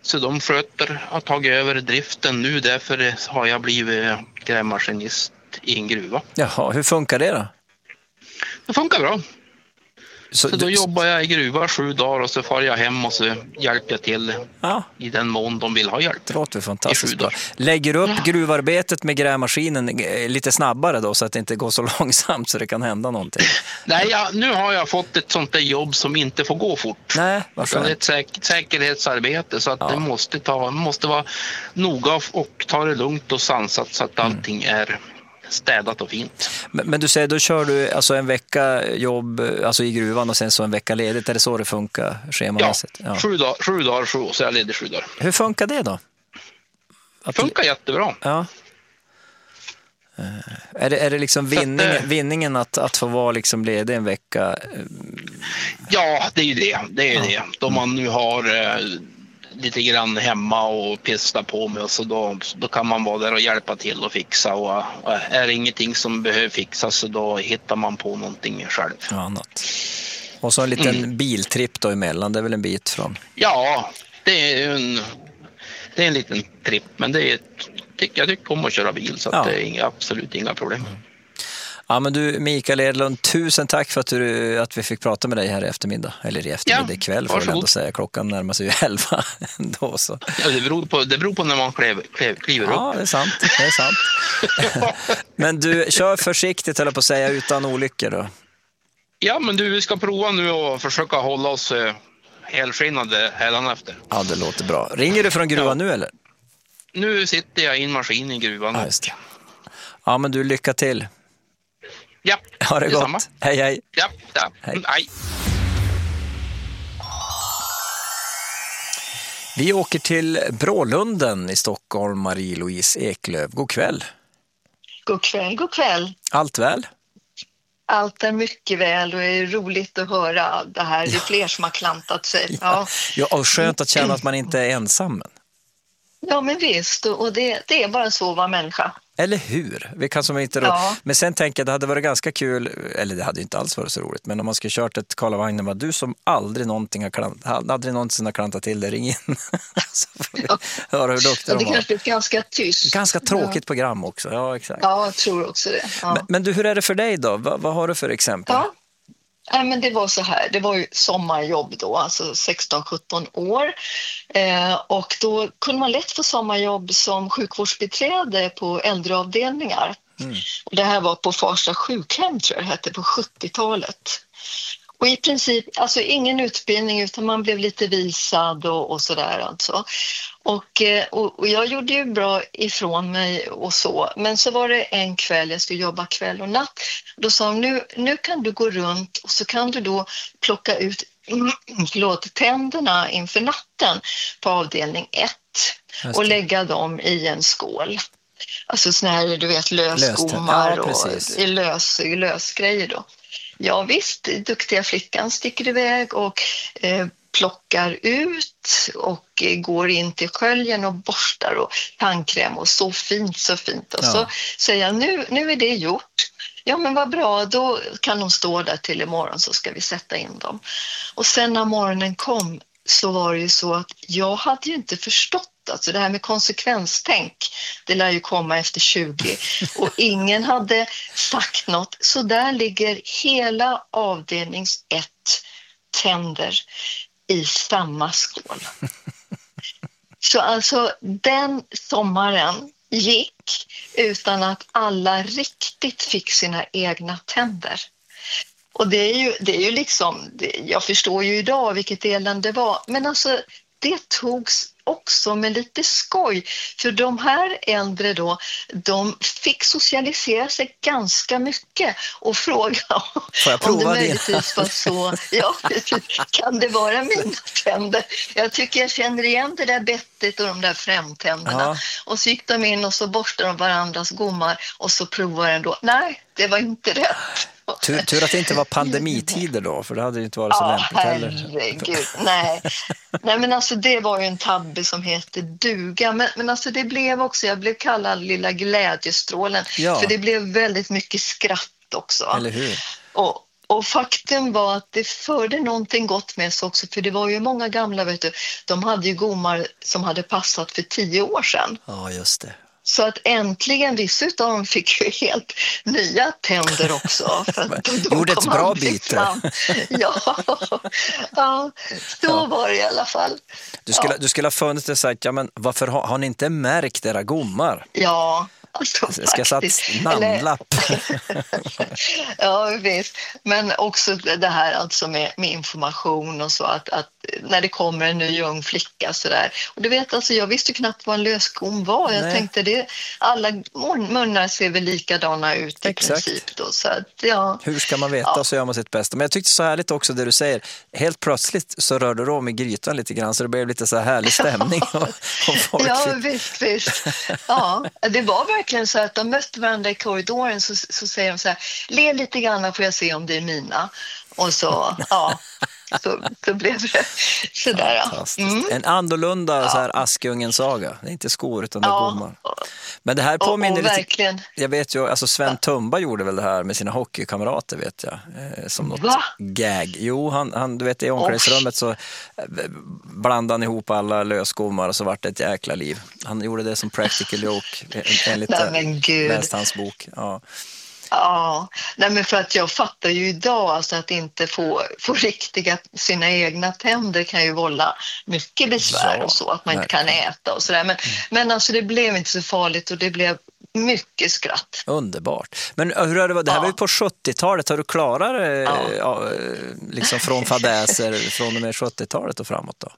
Så de sköter, har tagit över driften nu, därför har jag blivit grävmaskinist i en gruva. Jaha, hur funkar det då? Det funkar bra. Så, Så då du, jobbar jag i gruva sju dagar och så far jag hem och så hjälper jag till ja, i den mån de vill ha hjälp. det låter fantastiskt I sju bra. dagar. Lägger du upp gruvarbetet med grävmaskinen lite snabbare då så att det inte går så långsamt så det kan hända någonting? Nej, ja, nu har jag fått ett sånt där jobb som inte får gå fort. Nej, Så varför? det är ett säk- säkerhetsarbete så att Ja. det måste, ta, måste vara noga och ta det lugnt och sansat så att allting är städat och fint. Men, men du säger, då kör du alltså en vecka jobb alltså i gruvan och sen så en vecka ledigt. Är det så det funkar Ja, schemamässigt? Ja. Sju, dagar, sju dagar, sju, så är jag ledig sju dagar. Hur funkar det då? Att, Funkar jättebra. ja. Eh, Är det, är det liksom Så att, vinningen, eh, vinningen att, att få vara liksom ledig en vecka? Ja, det är ju det. Det är det. Då man nu har eh, lite grann hemma och pista på med, så då, då kan man vara där och hjälpa till och fixa. Och, och är det ingenting som behöver fixas så då hittar man på någonting själv. Ja, annat. Och så en liten mm. biltripp då emellan, det är väl en bit från? Ja, det är en, det är en liten tripp, men det är ett, jag tycker om att köra bil så att ja. det är inga, absolut inga problem. Ja, men du Mikael Edlund, tusen tack för att, du, att vi fick prata med dig här i eftermiddag. Eller i eftermiddag ja, ikväll får jag ändå säga. Klockan närmar sig ju elva ändå. Så. Ja, det, beror på, det beror på när man klev, klev, kliver upp. Ja, det är sant. Det är sant. Men du, kör försiktigt eller på att säga utan olyckor då. Ja, men du, vi ska prova nu och försöka hålla oss eh, helskinnade hädanefter. Ja, det låter bra. Ringer du från gruvan ja. nu eller? Nu sitter jag i en maskin i gruvan. Ja, just det. Ja, men du, lycka till. Ja, ha det detsamma. Gott. Hej, hej. Ja, ja. Hej. Hej. Vi åker till Brålunden i Stockholm, Marie-Louise Eklöf. God kväll. God kväll, god kväll. Allt väl? Allt är mycket väl och det är roligt att höra det här. Det är fler som har klantat sig. Ja, ja och skönt att känna att man inte är ensam. Ja, men visst. Och det, det är bara så att vara människa. Eller hur? Vi kan som inte ja. Men sen tänker jag, det hade varit ganska kul, eller det hade inte alls varit så roligt, men om man skulle kört ett Karlavagnen, var du som aldrig någonting har klant, aldrig någonsin har klantat till det, ring in. Så får vi höra hur duktig ja, de det kanske är ganska tyst. Ganska tråkigt ja. program också, ja exakt. Ja, jag tror också det. Ja. Men, men du, hur är det för dig då? Va, vad har du för exempel? Ja. Nej, men det var så här, det var ju sommarjobb då, alltså sexton sjutton år eh, och då kunde man lätt få sommarjobb som sjukvårdsbiträde på äldreavdelningar. Mm. Och det här var på Farsta sjukhem tror jag det hette på sjuttiotalet. Och i princip, alltså ingen utbildning utan man blev lite visad och, och sådär alltså. Och, och, och jag gjorde ju bra ifrån mig och så. Men så var det en kväll, jag skulle jobba kväll och natt. Då sa de, nu, nu kan du gå runt och så kan du då plocka ut förlåt, tänderna inför natten på avdelning ett. Och lägga dem i en skål. Alltså såna här, du vet, lösgommar ja, och lös, lösgrejer då. Ja visst, duktiga flickan sticker iväg och eh, plockar ut och eh, går in till sköljen och borstar och tandkräm och så fint, så fint. Och ja. så säger jag, nu, nu är det gjort. Ja men vad bra, då kan de stå där till imorgon så ska vi sätta in dem. Och sen när morgonen kom så var det ju så att jag hade ju inte förstått. Alltså det här med konsekvenstänk, det lär ju komma efter tjugo och ingen hade sagt något. Så där ligger hela avdelnings ett tänder i samma skål. Så alltså den sommaren gick utan att alla riktigt fick sina egna tänder. Och det är ju, det är ju liksom, det, jag förstår ju idag vilket elände det var, men alltså det togs också med lite skoj. För de här äldre då, de fick socialisera sig ganska mycket och fråga om det möjligtvis var så. Ja, kan det vara mina tänder? Jag tycker jag känner igen det där bettet och de där framtänderna. Ja. Och så gick de in och så borstade de varandras gommar och så provade den då. Nej, det var inte rätt. Tur, tur att det inte var pandemitider då, för det hade ju inte varit så ja, lämpligt heller. Herregud, nej. Nej, men alltså det var ju en tabbe som heter duga. Men, men alltså det blev också, jag blev kallad lilla glädjestrålen. Ja. För det blev väldigt mycket skratt också. Eller hur? Och, och faktum var att det förde någonting gott med sig också, för det var ju många gamla, vet du, de hade ju gommar som hade passat för tio år sedan. Ja, just det. Så att äntligen vissa av dem fick ju helt nya tänder också. För att de, de gjorde ett bra aldrig byte. fram. Ja, ja, så Ja. var det i alla fall. Du skulle, Ja. du skulle ha funnits och sagt, ja men varför har, har ni inte märkt era gommar? Ja, alltså Ska jag satt faktiskt. namnlapp? Ja, visst. Men också det här alltså med, med information och så, att, att när det kommer en ny ung flicka så där. Och du vet, alltså, jag visste knappt vad en lösgom var. Jag Nej. tänkte det, alla munnar ser väl likadana ut i Exakt. princip då. Så att, ja. Hur ska man veta, Ja. så gör man sitt bästa. Men jag tyckte så härligt också det du säger. Helt plötsligt så rörde du om i grytan lite grann, så det blev lite så här härlig stämning. och, och folk Ja, fick- visst, visst. Ja, det var verkligen så att de mötte varandra i korridoren, så, så säger de så här, le lite grann får jag se om det är mina. Och så, ja, så, så blev det sådär. Ja. Fantastiskt. Mm. En annorlunda så här Askungen-saga. Det är inte skor utan det är Ja, gommar. Men det här och, påminner och lite... verkligen. Jag vet ju, alltså Sven Tumba gjorde väl det här med sina hockeykamrater, vet jag. Eh, som något Va? gag. Jo, han, han, du vet, i omklädningsrummet så eh, blandade han ihop alla lösgommar och så vart det ett jäkla liv. Han gjorde det som practical joke, en, enligt Nej, men gud. läste hans bok. Ja. Ja, nej, men för att jag fattar ju idag alltså att inte få, få riktiga sina egna tänder kan ju vålla mycket besvär Ja, och så, att man inte kan verkligen. äta och sådär. Men, men alltså det blev inte så farligt och det blev mycket skratt. Underbart. Men hur har det varit? Det här Ja. var ju på sjuttiotalet. Har du klarat det Ja. ja, liksom från fadäser från och med sjuttiotalet och framåt då?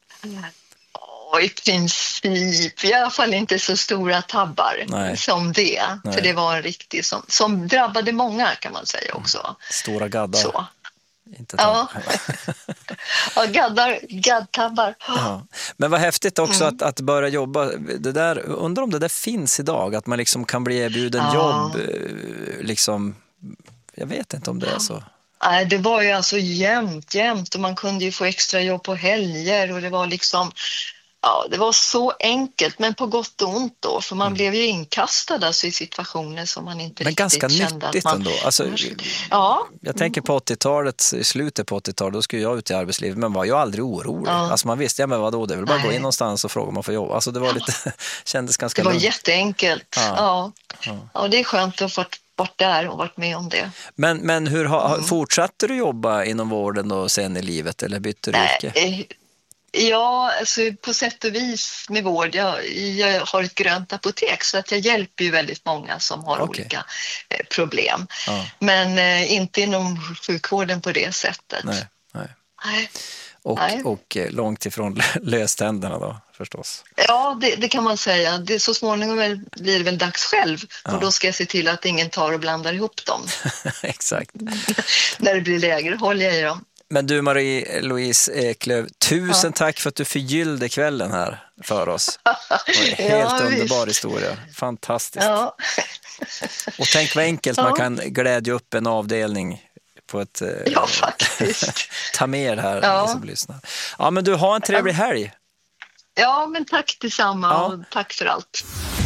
Och i princip, i alla fall inte så stora tabbar Nej. som det. Nej. För det var en riktig som, som drabbade många, kan man säga också. Stora gaddar. Så. Inte Ja. tab- Ja, gaddar, gaddtabbar. Ja. Men vad häftigt också Mm. att, att börja jobba. Det där, undrar om det där finns idag, att man liksom kan bli erbjuden Ja. jobb. eh, Liksom, jag vet inte om det är så. Nej, det var ju alltså jämnt, jämnt och man kunde ju få extra jobb på helger och det var liksom, ja, det var så enkelt, men på gott och ont då, för man blev ju inkastad alltså i situationer som man inte Men riktigt ganska kände nyttigt att man... ändå. Alltså, Ja, jag tänker på åttiotalet, i slutet på åttiotalet, då skulle jag ut i arbetslivet, men var ju aldrig orolig. Ja. Alltså man visste, ja men vadå, det är väl bara att gå Nej. in någonstans och fråga om man får jobb. Alltså det var lite, kändes ganska det var lugnt. jätteenkelt. Ja. Ja. Ja. Ja. det är skönt att ha varit, varit där och varit med om det. Men, men hur har, Mm. fortsatte du jobba inom vården då sen i livet, eller bytte du yrke? Nej, ja, alltså på sätt och vis med vård. Jag, jag har ett grönt apotek så att jag hjälper ju väldigt många som har Okej. olika eh, problem. Ja. Men eh, inte inom sjukvården på det sättet. Nej, nej. Nej. Och, Nej. och eh, långt ifrån löständerna då, förstås. Ja, det, det kan man säga. Det, så småningom väl, blir det väl dags själv. Ja. Och då ska jag se till att ingen tar och blandar ihop dem. Exakt. När det blir lägre håller jag i dem. Men du Marie-Louise Eklöf, tusen tack för att du förgyllde kvällen här för oss. Det var en helt Ja, underbar visst. historia. Fantastiskt. Ja. Och tänk vad enkelt Ja. man kan glädja upp en avdelning på ett... eh, Ja, faktiskt. ta med det här, Ja. ni som lyssnar. Ja, men du, har en trevlig helg. Ja, men tack detsamma Ja. och tack för allt.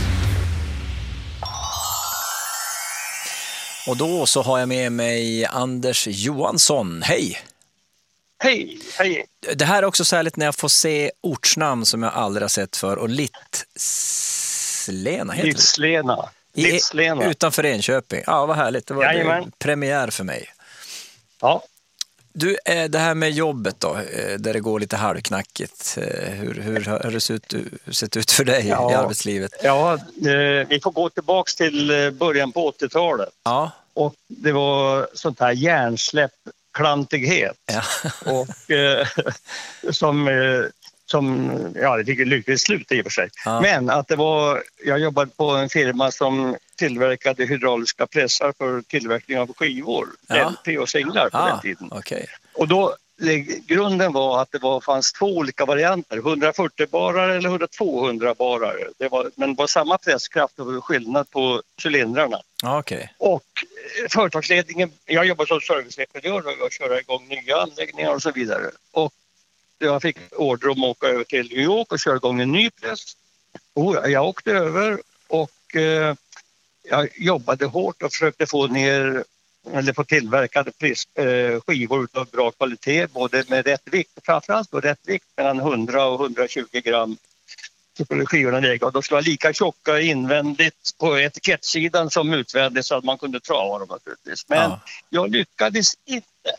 Och då så har jag med mig Anders Johansson. Hej! Hej, hej. Det här är också så härligt när jag får se ortsnamn som jag aldrig har sett för. Och Litslena heter det. Litslena. I- Litslena. Utanför Enköping. Ja, vad härligt. Det var Jajamän. premiär för mig. Ja. Du, eh, det här med jobbet då, eh, där det går lite halvknackigt. eh, Hur, hur har det sett ut, sett ut för dig Ja. i arbetslivet? Ja, eh, vi får gå tillbaks till eh, början på åttiotalet. Ja. Och det var sånt här hjärnsläpp, klantighet. Ja. Och eh, som, eh, som, ja det fick ett lyckligt slut i och för sig. Ja. Men att det var, jag jobbade på en firma som tillverkade hydrauliska pressar för tillverkning av skivor, Ja. L P och singlar på Ah, den tiden. okej. Och då, det, grunden var att det var, fanns två olika varianter, hundrafyrtio-barare eller hundratvåhundra-barare. Det var, men det var samma presskraft och skillnad på cylindrarna. Ja, okej. Och eh, företagsledningen, jag jobbar som serviceingenjör och jag kör igång nya anläggningar och så vidare. Och jag fick order om att åka över till New York och köra igång en ny press. Och jag åkte över och eh, jag jobbade hårt och försökte få ner eller få tillverkade pris, eh, skivor av bra kvalitet, både med rätt vikt, framförallt då rätt vikt mellan hundra och hundratjugo gram. Så skulle skivorna lägga och de skulle vara lika tjocka invändigt på etikettsidan som utvändigt så att man kunde trava dem naturligtvis. Men ja. jag lyckades inte.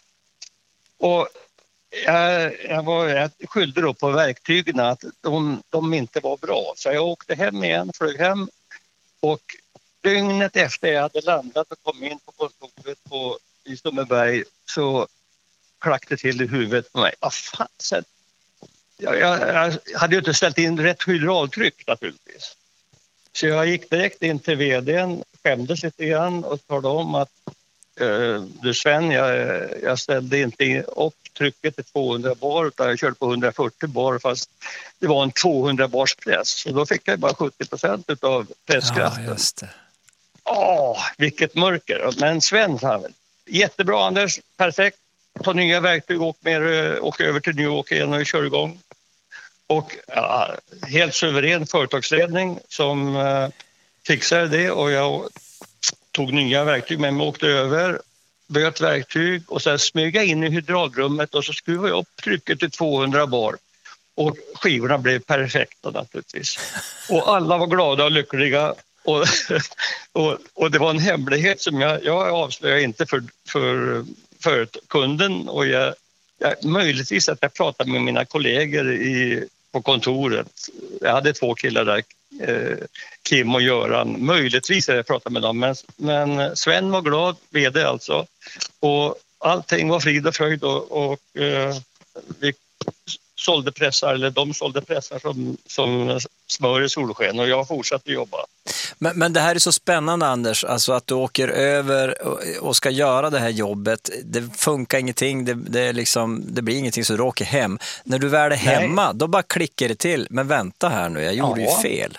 Och jag, jag, var, jag skyllde då på verktygen att de, de inte var bra. Så jag åkte hem igen, flög hem och dygnet efter jag hade landat och kom in på kontoret på, i Sundbyberg så klackade till i huvudet på mig. Vad fan, så jag, jag, jag hade ju inte ställt in rätt hydraultryck naturligtvis. Så jag gick direkt in till vdn, skämdes lite grann och talade om att uh, du Sven, jag, jag ställde inte upp trycket till tvåhundra bar utan jag körde på hundrafyrtio bar fast det var en tvåhundra bars press. Så då fick jag bara sjuttio procent av presskraften. Ja, just det. Åh, vilket mörker. Men Sven sa väl, jättebra Anders, perfekt. Ta nya verktyg, åk, med, åk över till New York igen och kör igång. Och ja, helt suverän företagsledning som uh, fixade det och jag tog nya verktyg med mig och åkte över, böt verktyg och sen smyga in i hydraulrummet och så skruvade jag upp trycket till tvåhundra bar. Och skivorna blev perfekta naturligtvis. Och alla var glada och lyckliga. Och, och, och det var en hemlighet som jag, jag avslöjade inte för, för, för kunden och jag, jag, möjligtvis att jag pratade med mina kollegor i, på kontoret. Jag hade två killar där, eh, Kim och Göran. Möjligtvis att jag pratade med dem, men, men Sven var glad, vd alltså. Och allting var frid och fröjd och, och eh, vi sålde pressar, eller de sålde pressar som, som smör i solsken och jag fortsatte jobba. Men, men det här är så spännande Anders, alltså att du åker över och, och ska göra det här jobbet. Det funkar ingenting, det, det, är liksom, det blir ingenting så du åker hem. När du väl är hemma, Nej. då bara klickar det till. Men vänta här nu, jag gjorde ja. ju fel.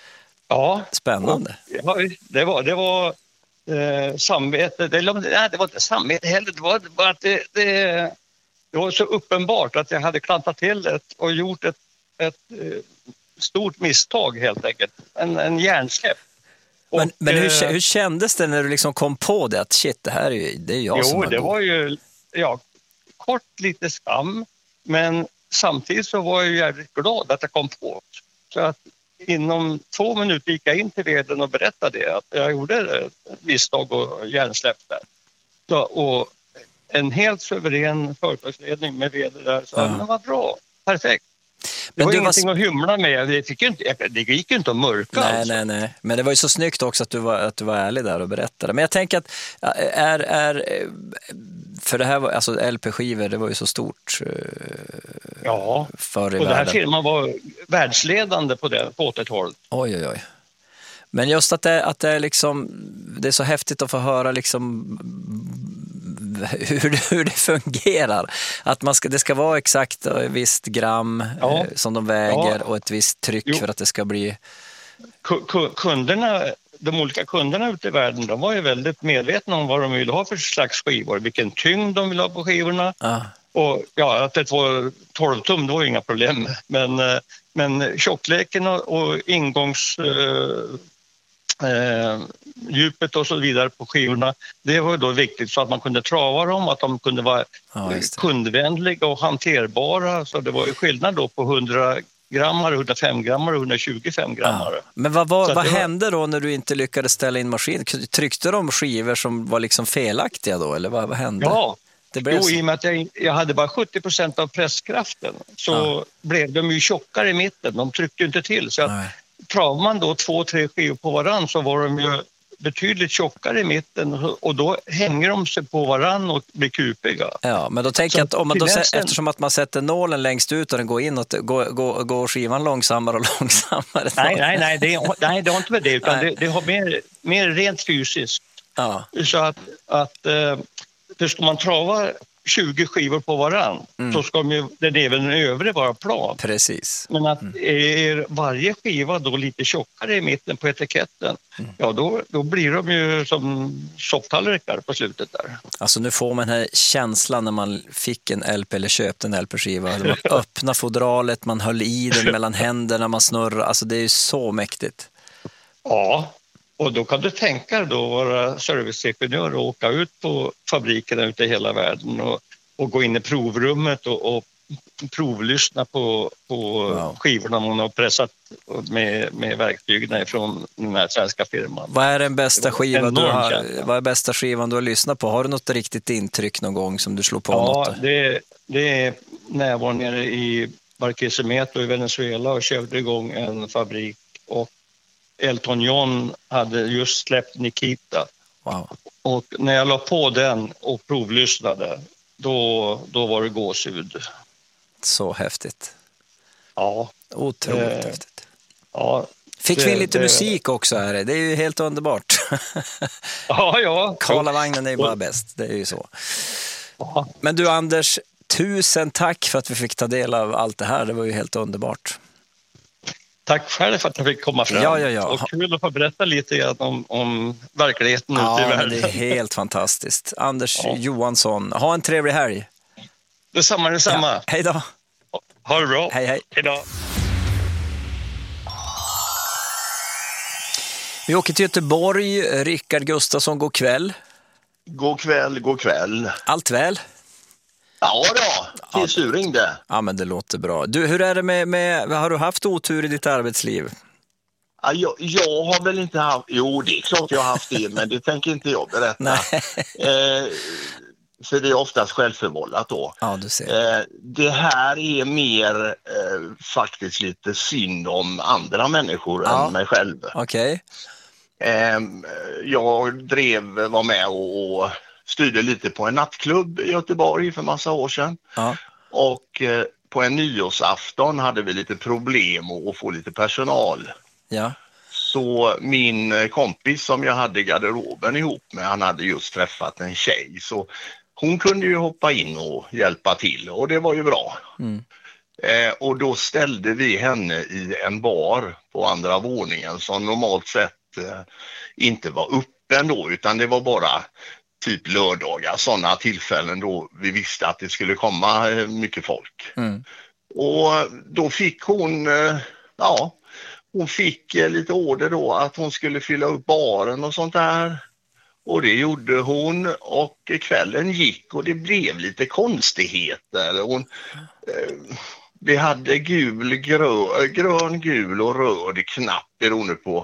Ja. Spännande. Ja, det var, det var eh, samvete, det, nej, det var inte samvete heller, det var bara att det... det Det var så uppenbart att jag hade klantat till ett och gjort ett, ett, ett stort misstag helt enkelt. En, en hjärnsläpp. Men, och, men hur, hur kändes det när du liksom kom på det? Att shit, det här är ju, det är jag jo, som har det god. var ju ja, kort lite skam. Men samtidigt så var jag jävligt glad att jag kom på det. Så att inom två minuter gick jag in till vdn och berättade det. Att jag gjorde ett misstag och hjärnsläpp där. Så, och en helt suverän företagsledning med vd där. Så ja. men vad bra, perfekt. Det men var ingenting var... att hymla med. Det, fick inte, det gick ju inte att mörka. Nej, alltså. nej, nej. Men det var ju så snyggt också att du var, att du var ärlig där och berättade. Men jag tänker att är, är för det här var, alltså L P-skivor, det var ju så stort ja. förr i och världen. Det här firman var världsledande på det på åttiotalet. Oj, oj, oj. Men just att det, att det är liksom, det är så häftigt att få höra liksom hur, hur det fungerar. Att man ska, det ska vara exakt ett visst gram ja. eh, som de väger ja. och ett visst tryck jo. för att det ska bli... Kunderna, de olika kunderna ute i världen, de var ju väldigt medvetna om vad de vill ha för slags skivor, vilken tyngd de vill ha på skivorna. Ah. Och ja, att det var tolv tum, det var inga problem. Men, men tjockleken och, och ingångs... Eh, Eh, djupet och så vidare på skivorna, det var då viktigt så att man kunde trava dem, att de kunde vara ja, kundvänliga och hanterbara, så det var ju skillnad då på hundra grammar, hundrafem grammar och hundratjugofem grammar. Ja. Men vad, vad, vad var... hände då när du inte lyckades ställa in maskin? Tryckte de skivor som var liksom felaktiga då, eller vad, vad hände? Ja, det blev jo, så... i och med att jag, jag hade bara sjuttio procent av presskraften så ja. blev de ju tjockare i mitten, de tryckte inte till så att Nej. travar man då två, tre skivor på varann så var de ju betydligt tjockare i mitten och då hänger de sig på varann och blir kupiga. Ja, men då tänker jag att om man då, nästan... eftersom att man sätter nålen längst ut och den går in och går, går, går skivan långsammare och långsammare. Nej, nej, nej, det, nej, det har inte med det utan det, det har mer, mer rent fysiskt. Ja. Så att, att eh, ska man trava tjugo skivor på varann mm. så ska de ju, den även den övre vara plan. Precis. Men att mm. är varje skiva då lite tjockare i mitten på etiketten, mm. ja då, då blir de ju som sopptallrikar på slutet där. Alltså nu får man den här känslan när man fick en L P eller köpte en L P-skiva. Man öppnar fodralet, man höll i den mellan händerna, man snurrar. Alltså det är ju så mäktigt. Ja, Och då kan du tänka dig då vara serviceingenjör och åka ut på fabrikerna ute i hela världen och, och gå in i provrummet och, och provlyssna på, på wow. skivorna man har pressat med, med verktygen från den här svenska firman. Vad är den bästa skivan du har, vad är bästa skivan du har lyssnat på? Har du något riktigt intryck någon gång som du slår på? Ja, något? det, det är när jag var nere i Barquisimeto i Venezuela och körde igång en fabrik och Elton John hade just släppt Nikita. Wow. Och när jag la på den och provlyssnade då, då var det gåshud. Så häftigt. Ja. Otroligt eh, häftigt. Ja, Fick det, vi in lite det, musik också här. Det är ju helt underbart. Ja, ja. Karlavagnen är ju bara bäst. Det är ju så. Ja. Men du Anders, tusen tack för att vi fick ta del av allt det här. Det var ju helt underbart. Tack själv för att jag fick komma fram. Ja, ja, ja. Och kul att få berätta lite grann om, om verkligheten ja, ute i världen. Det är helt fantastiskt. Anders ja. Johansson, ha en trevlig helg. Detsamma, detsamma. Ja, hej då. Ha det bra. Hej, hej. Hej då. Vi åker till Göteborg. Rickard Gustafsson, god kväll. God kväll, god kväll. Allt väl? Ja då, tills du ringde. Ja, men det låter bra. Du, hur är det med, med har du haft otur i ditt arbetsliv? Ja, jag, jag har väl inte haft, jo det är klart jag har haft det, men det tänker inte jag berätta. Nej. Eh, för det är oftast självförvållat då. Ja, du ser. Eh, det här är mer eh, faktiskt lite synd om andra människor ja. än mig själv. Okej. Okay. Eh, jag drev, var med och, och styrde lite på en nattklubb i Göteborg för massa år sedan. Ja. Och eh, på en nyårsafton hade vi lite problem att få lite personal. Ja. Så min kompis som jag hade garderoben ihop med, han hade just träffat en tjej. Så hon kunde ju hoppa in och hjälpa till och det var ju bra. Mm. Eh, och då ställde vi henne i en bar på andra våningen som normalt sett eh, inte var öppen då, utan det var bara typ lördagar, sådana tillfällen då vi visste att det skulle komma eh, mycket folk. Mm. Och då fick hon, eh, ja, hon fick eh, lite order då att hon skulle fylla upp baren och sånt där. Och det gjorde hon och kvällen gick och det blev lite konstigheter. Hon, eh, vi hade gul, grön, grön, gul och röd knapp beroende på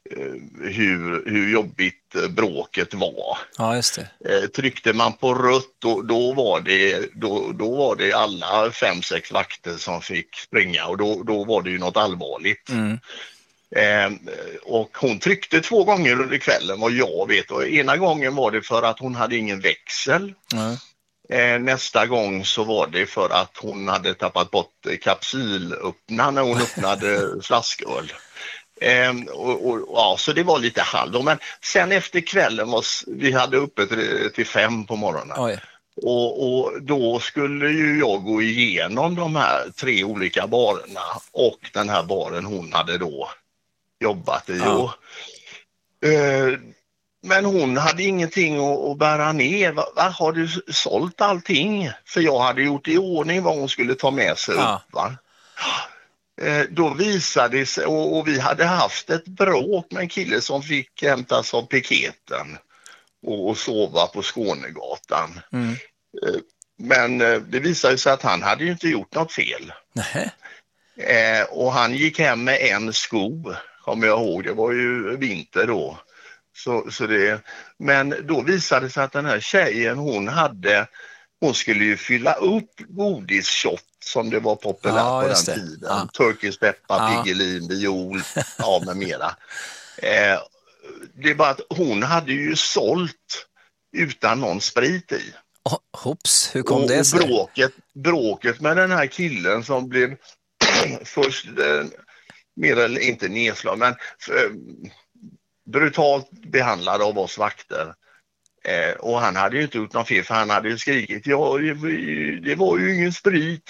eh, hur, hur jobbigt bråket var. Ja, just det. Eh, tryckte man på rött då, då, var det, då, då var det alla fem, sex vakter som fick springa och då, då var det ju något allvarligt. Mm. Eh, och hon tryckte två gånger under kvällen vad jag vet och ena gången var det för att hon hade ingen växel. Mm. Eh, nästa gång så var det för att hon hade tappat bort kapsylöppna när hon öppnade flasköl. Eh, och, och, ja, så det var lite halv. Men sen efter kvällen var vi hade uppe till, till fem på morgonen. Oj. Och, och då skulle ju jag gå igenom de här tre olika barerna och den här baren hon hade då jobbat i. Ja. Och, eh, men hon hade ingenting att, att bära ner. Va, va, har du sålt allting? För jag hade gjort i ordning vad hon skulle ta med sig ja. upp. Va? Eh, då visade det sig, och, och vi hade haft ett bråk med en kille som fick hämtas av piketen och, och sova på Skånegatan. Mm. Eh, men eh, det visade sig att han hade ju inte gjort något fel. Nej. Eh, och han gick hem med en sko, kommer jag ihåg. Det var ju vinter då. Så, så det, men då visade det sig att den här tjejen, hon hade, hon skulle ju fylla upp godisshot som det var populärt ja, på den det. tiden. Ja. Turkish peppar, ja. Piggelin, viol, ja med mera. Eh, det var att hon hade ju sålt utan någon sprit i. Oh, hopps, hur kom och, det sig? Och bråket, bråket med den här killen som blev först eh, mer eller inte nedslag, men för, brutalt behandlad av oss vakter. Eh, och han hade ju inte gjort något fel för han hade ju skrikit ja, det, det var ju ingen sprit.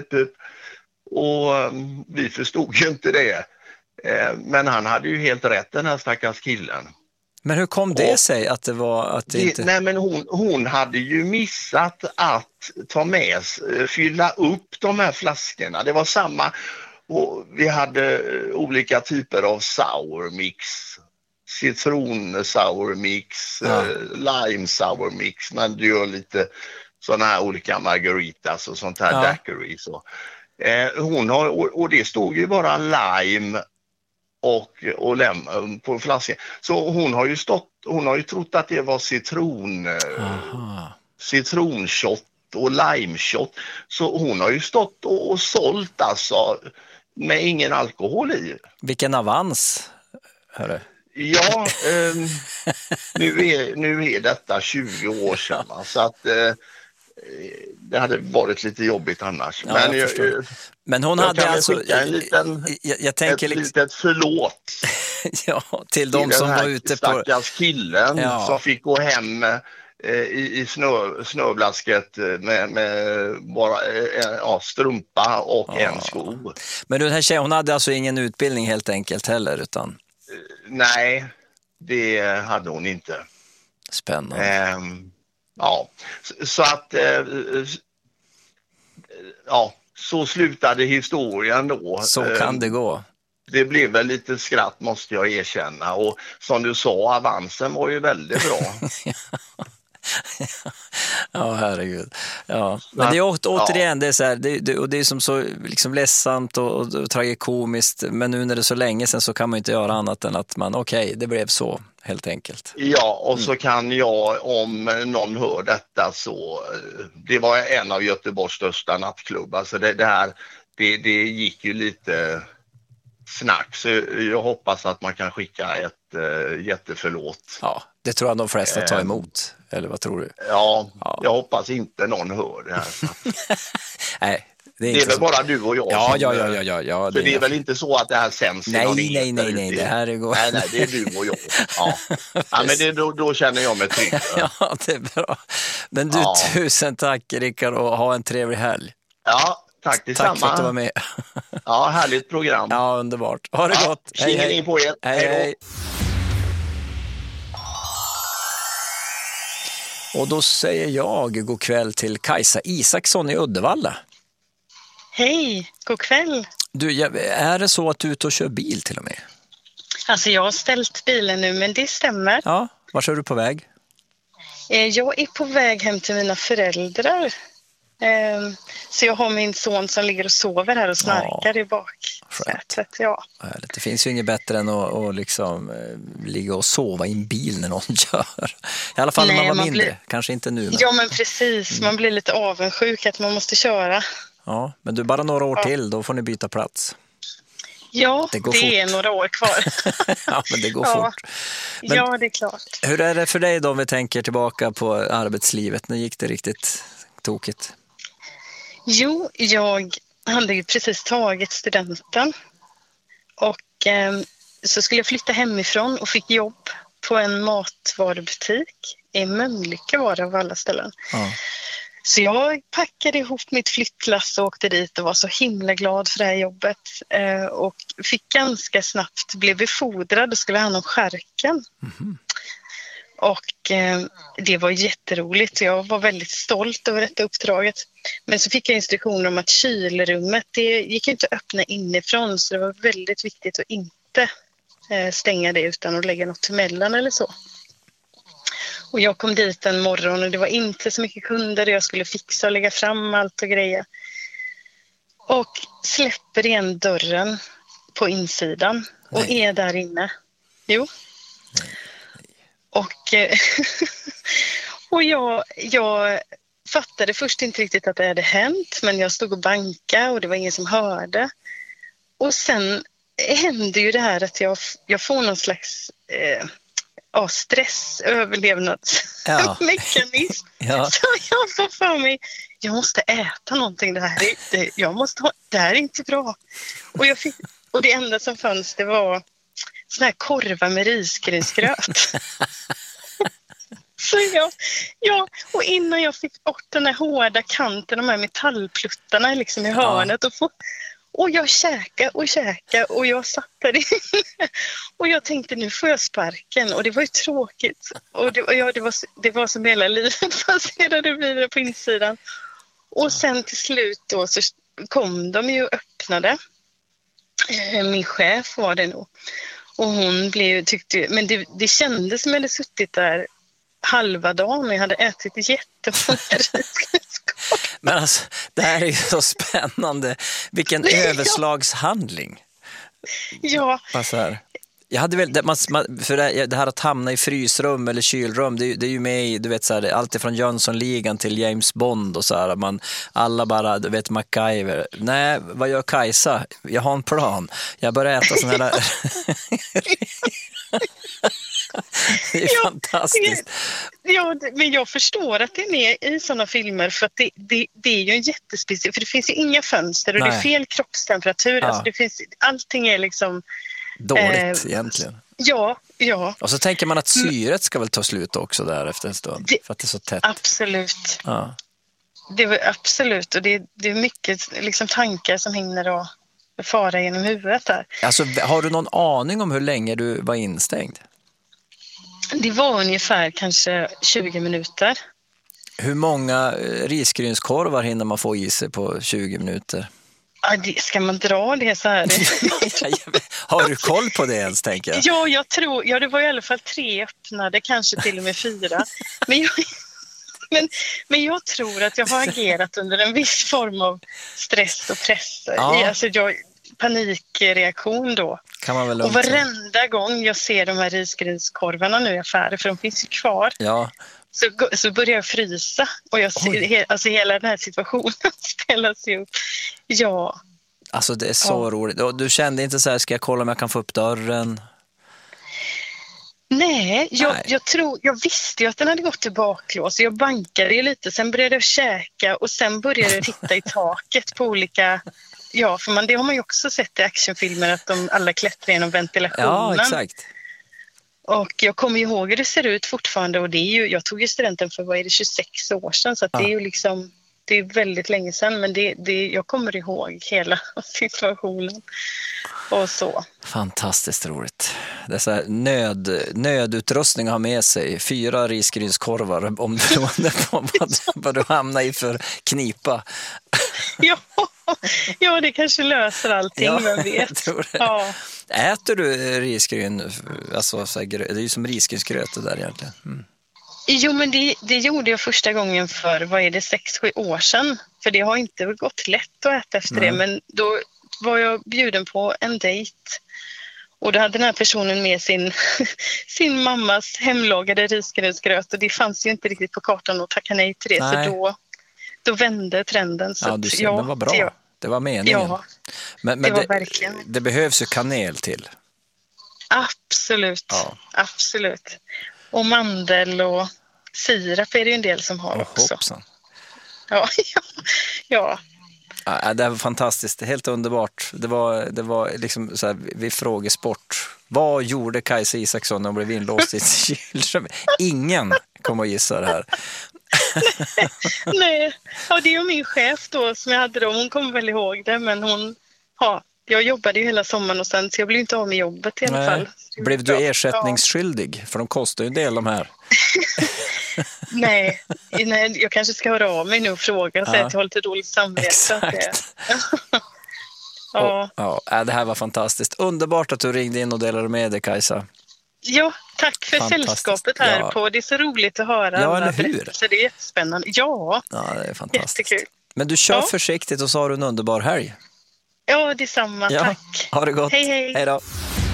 Och um, vi förstod ju inte det. Eh, men han hade ju helt rätt, den här stackars killen. Men hur kom det och, sig att det var att det, det inte... Nej men hon, hon hade ju missat att ta med, fylla upp de här flaskorna. Det var samma, och vi hade olika typer av sour mix citron sour mix, Ja. eh, lime sour mix, men du gör lite sådana här olika margaritas och sånt här Ja. daiquiri. Så. Eh, hon har, och, och det stod ju bara lime och, och lemon på flaskan. Så hon har ju stått, hon har ju trott att det var citron, Aha. citronshot och limeshot. Så hon har ju stått och, och sålt alltså med ingen alkohol i. Vilken avans, hörru. Ja, eh, nu, är, nu är detta tjugo år sedan, va? Så att eh, det hade varit lite jobbigt annars. Ja, Men, jag förstår. jag, Men hon jag hade kan alltså... skicka en liten, jag, jag tänker ett liksom, litet förlåt ja, till de till som den här var ute på... stackars killen Ja. som fick gå hem eh, i, i snö, snöblasket med, med bara eh, ja, strumpa och Ja. en sko. Men den här tjejen, hon hade alltså ingen utbildning helt enkelt heller, utan... Nej, det hade hon inte. Spännande. Ehm, ja, så, så att eh, ja, så slutade historien då. Så Ehm, kan det gå. Det blev väl lite skratt, måste jag erkänna, och som du sa, avansen var ju väldigt bra. Ja, herregud. Ja. Men det är å- återigen, det är så här, det, det, och det är som så liksom ledsamt och, och, och tragikomiskt, men nu när det är så länge sedan så kan man inte göra annat än att man, okej, okay, det blev så, helt enkelt. Ja, och så kan jag, om någon hör detta, så det var en av Göteborgs största nattklubbar, så det, det här, det, det gick ju lite snack, så jag hoppas att man kan skicka ett uh, jätteförlåt. Ja, det tror jag de flesta tar emot, eller vad tror du? Ja, Ja. jag hoppas inte någon hör det här. Nej, det är, Det är inte väl så. bara du och jag Ja, som, ja, ja, ja, ja, ja. För det är väl inte så att det här sänds i Nej, någon nej, ether nej, nej, ute i- det här är går... Nej, nej, det är du och jag. Ja, ja men det, då, då känner jag mig trygg. Ja, det är bra. Men du, Ja. tusen tack Rickard, och ha en trevlig helg. Ja, tack detsamma. Tack för att du var med. Ja, härligt program. Ja, underbart. Ha det Ja, gott. tjingen in på er. Hej, Hej då. hej. Och då säger jag god kväll till Kajsa Isaksson i Uddevalla. Hej, god kväll. Du, ja, är det så att du är ute och kör bil till och med? Alltså jag har ställt bilen nu, men det stämmer. Ja, var är du på väg? Eh, Jag är på väg hem till mina föräldrar. Eh, Så jag har min son som ligger och sover här och snarkar i baksätet. Ja. Härligt. Det finns ju inget bättre än att, att liksom, eh, ligga och sova i en bil när någon kör. I alla fall när Nej, man var man mindre. blir- Kanske inte nu. Men... ja, men precis. Man blir lite avundsjuk att man måste köra. Ja, men du, bara några år Ja. till, då får ni byta plats. Ja, Det det, går är fort. några år kvar. Ja, men det går Ja. fort. Men- Ja, det är klart. Hur är det för dig då om vi tänker tillbaka på arbetslivet? När gick det riktigt tokigt? Jo, jag hade ju precis tagit studenten och eh, så skulle jag flytta hemifrån och fick jobb på en matvarubutik i Mölnlycke var det av alla ställen. Ja. Så jag packade ihop mitt flyttlass och åkte dit och var så himla glad för det här jobbet eh, och fick ganska snabbt, blev befordrad och skulle ha hand om skärken. Och eh, det var jätteroligt. Jag var väldigt stolt över detta uppdraget. Men så fick jag instruktioner om att kylrummet, det gick inte att öppna inifrån. Så det var väldigt viktigt att inte eh, stänga det utan att lägga något emellan eller så. Och jag kom dit en morgon och det var inte så mycket kunder. Jag skulle fixa och lägga fram allt och grejer. Och släpper igen dörren på insidan och Nej. är där inne. Jo. Och, eh, och jag, jag fattade först inte riktigt att det hade hänt, men jag stod och bankade och det var ingen som hörde. Och sen hände ju det här att jag, jag får någon slags eh, ja, stress, överlevnadsmekanism. Ja. Så jag får för mig, jag måste äta någonting, det här är, det, jag måste ha, det här är inte bra. Och, jag fick, och det enda som fanns det var sån här korvar med risgrynsgröt. Så jag, ja, och innan jag fick bort den här hårda kanten, de här metallpluttarna liksom i hörnet och, få, och jag käkade och käkade och jag satt där inne och jag tänkte nu får jag sparken och det var ju tråkigt och det, och ja, det, var, det var som hela livet passerade vidare på insidan och sen till slut då så kom de ju och öppnade, min chef var det nog. Och hon blev, tyckte, men det, det kändes som jag hade suttit där halva dagen och jag hade ätit jättemånga risgrynskorvar. Men alltså, det här är ju så spännande. Vilken överslagshandling. Ja. Så här. Jag hade väl, man, för det, det här att hamna i frysrum eller kylrum, det, det är ju med i, du vet så här, allt ifrån Jönssonligan till James Bond och så här, man, alla bara, du vet, MacGyver. Nej, vad gör Kajsa? Jag har en plan. Jag börjar äta sån här... Det är ja, fantastiskt. Ja, men jag förstår att det är med i sådana filmer för att det, det, det är ju en jättespeciell, för det finns ju inga fönster och Nej. Det är fel kroppstemperatur. Ja. Alltså det finns, allting är liksom... Dåligt eh, egentligen. Ja, ja. Och så tänker man att syret ska väl ta slut också där efter en stund. Det, för att det är så tätt. Absolut. Ja. Det var absolut. Och det, det är mycket liksom, tankar som hinner och fara genom huvudet där. Alltså, har du någon aning om hur länge du var instängd? Det var ungefär kanske tjugo minuter. Hur många risgrynskorvar hinner man få i sig på tjugo minuter? Ja, det, ska man dra det så här? Har du koll på det ens, tänker jag? Ja, jag tror, ja, det var i alla fall tre öppnade, kanske till och med fyra. Men jag, men, men jag tror att jag har agerat under en viss form av stress och press. Ja. Alltså jag, panikreaktion då. Kan man väl och varenda gång jag ser de här risgrynskorvarna nu i affärer, för de finns ju kvar. Ja. Så, så börjar jag frysa och jag ser, he, alltså hela den här situationen spelar sig upp. Ja. Alltså det är så ja. roligt. Och du kände inte så här, ska jag kolla om jag kan få upp dörren? Nej, jag, Nej. jag tror, jag visste ju att den hade gått till baklås. Jag bankade ju lite, sen började jag käka och sen började jag titta i taket på olika... Ja, för man, det har man ju också sett i actionfilmer att de alla klättrar genom ventilationen. Ja, exakt. Och jag kommer ihåg hur det ser ut fortfarande och det är ju, jag tog ju studenten för vad är det, tjugosex år sedan så att ja. det är ju liksom, det är väldigt länge sedan men det, det, jag kommer ihåg hela situationen och så. Fantastiskt roligt. Det är så här nöd, nödutrustning att ha med sig, fyra risgrynskorvar om du undrar på vad, vad du hamnar i för knipa. Ja, ja, det kanske löser allting, ja, vem vet. Jag tror det. Ja. Äter du risgryn, alltså så här, det är ju som risgrynsgröt det där egentligen. Mm. Jo, men det, det gjorde jag första gången för, vad är det, sex, sju år sedan. För det har inte gått lätt att äta efter mm. det, men då var jag bjuden på en dejt. Och då hade den här personen med sin, sin mammas hemlagade risgrynsgröt och det fanns ju inte riktigt på kartan att tacka nej till det. Nej. Så då, då vände trenden. Så ja, du ser, ja, det var bra. Det, det var meningen. Ja, men, men det var det, verkligen. Det behövs ju kanel till. Absolut, ja. absolut. Och mandel och sirap är det ju en del som har och också. Hoppsan. Ja, ja, ja. Ja, det var fantastiskt, helt underbart. Det var, det var liksom så här, vid frågesport. Vad gjorde Kajsa Isaksson när hon blev inlåst i ett kylrum? Ingen kommer att gissa det här. Nej, nej. Ja, det är ju min chef då som jag hade då. Hon kommer väl ihåg det, men hon... Ja, jag jobbade ju hela sommaren och sen så jag blev inte av med jobbet i alla nej. fall. Blev du ersättningsskyldig? Ja. För de kostar ju en del de här. nej, nej, jag kanske ska höra av mig nu och fråga och säga ja. att jag har lite dåligt samvete. Exakt. ja. Och, ja, det här var fantastiskt. Underbart att du ringde in och delade med dig, Kajsa. Ja, tack för sällskapet här ja. på. Det är så roligt att höra. Ja, eller hur? Så det är jättespännande. Ja, ja det är fantastiskt. Jättekul. Men du kör ja. försiktigt och så har du en underbar helg. Ja, detsamma. Ja. Tack. Ha det gott. Hej, hej. Hej då.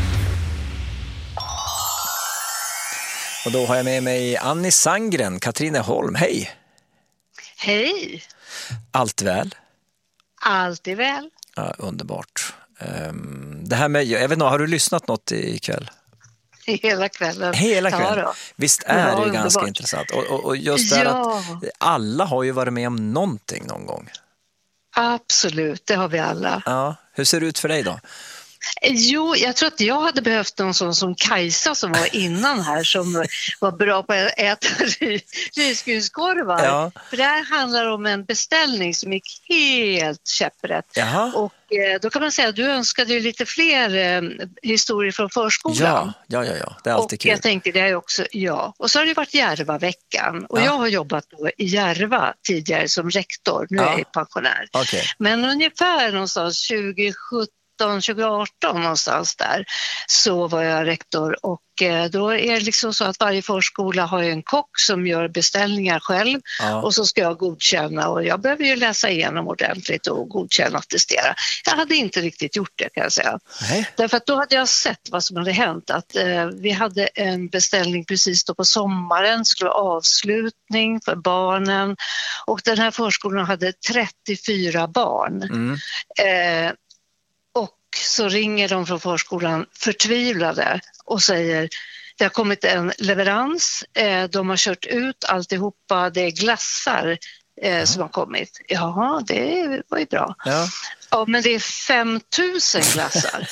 Och då har jag med mig Annie Sandgren, Katrineholm. Hej! Hej! Allt väl? Allt är väl. Ja, underbart. Um, det här med, jag vet inte, har du lyssnat något ikväll? Hela kvällen. Hela kvällen. Ja, visst är ja, det underbart. Ganska intressant. Och, och, och just det ja. att alla har ju varit med om någonting någon gång. Absolut, det har vi alla. Ja. Hur ser det ut för dig då? Jo, jag tror att jag hade behövt någon sån som Kajsa som var innan här som var bra på att äta risgrynskorvar. Ja. För det här handlar om en beställning som gick helt käpprätt. Jaha. Och eh, då kan man säga att du önskade ju lite fler eh, historier från förskolan. Ja, ja, ja, ja. Det är alltid och kul. Jag tänkte det är också, ja. Och så har det varit Järva-veckan. Och ja. jag har jobbat då i Järva tidigare som rektor. Nu ja. är jag pensionär. Okay. Men ungefär någonstans tjugo sjutton tjugosjutton tjugoarton någonstans där så var jag rektor, och då är det liksom så att varje förskola har ju en kock som gör beställningar själv, ja. Och så ska jag godkänna, och jag behöver ju läsa igenom ordentligt och godkänna och testera. Jag hade inte riktigt gjort det, kan jag säga. Nej. Därför att då hade jag sett vad som hade hänt, att eh, vi hade en beställning precis då på sommaren, skulle vara avslutning för barnen, och den här förskolan hade trettiofyra barn. Mm. Eh, och så ringer de från förskolan förtvivlade och säger: det har kommit en leverans, eh, de har kört ut alltihopa, det är glassar eh, som har kommit. Ja, det var ju bra. Ja, ja men det är fem tusen glassar.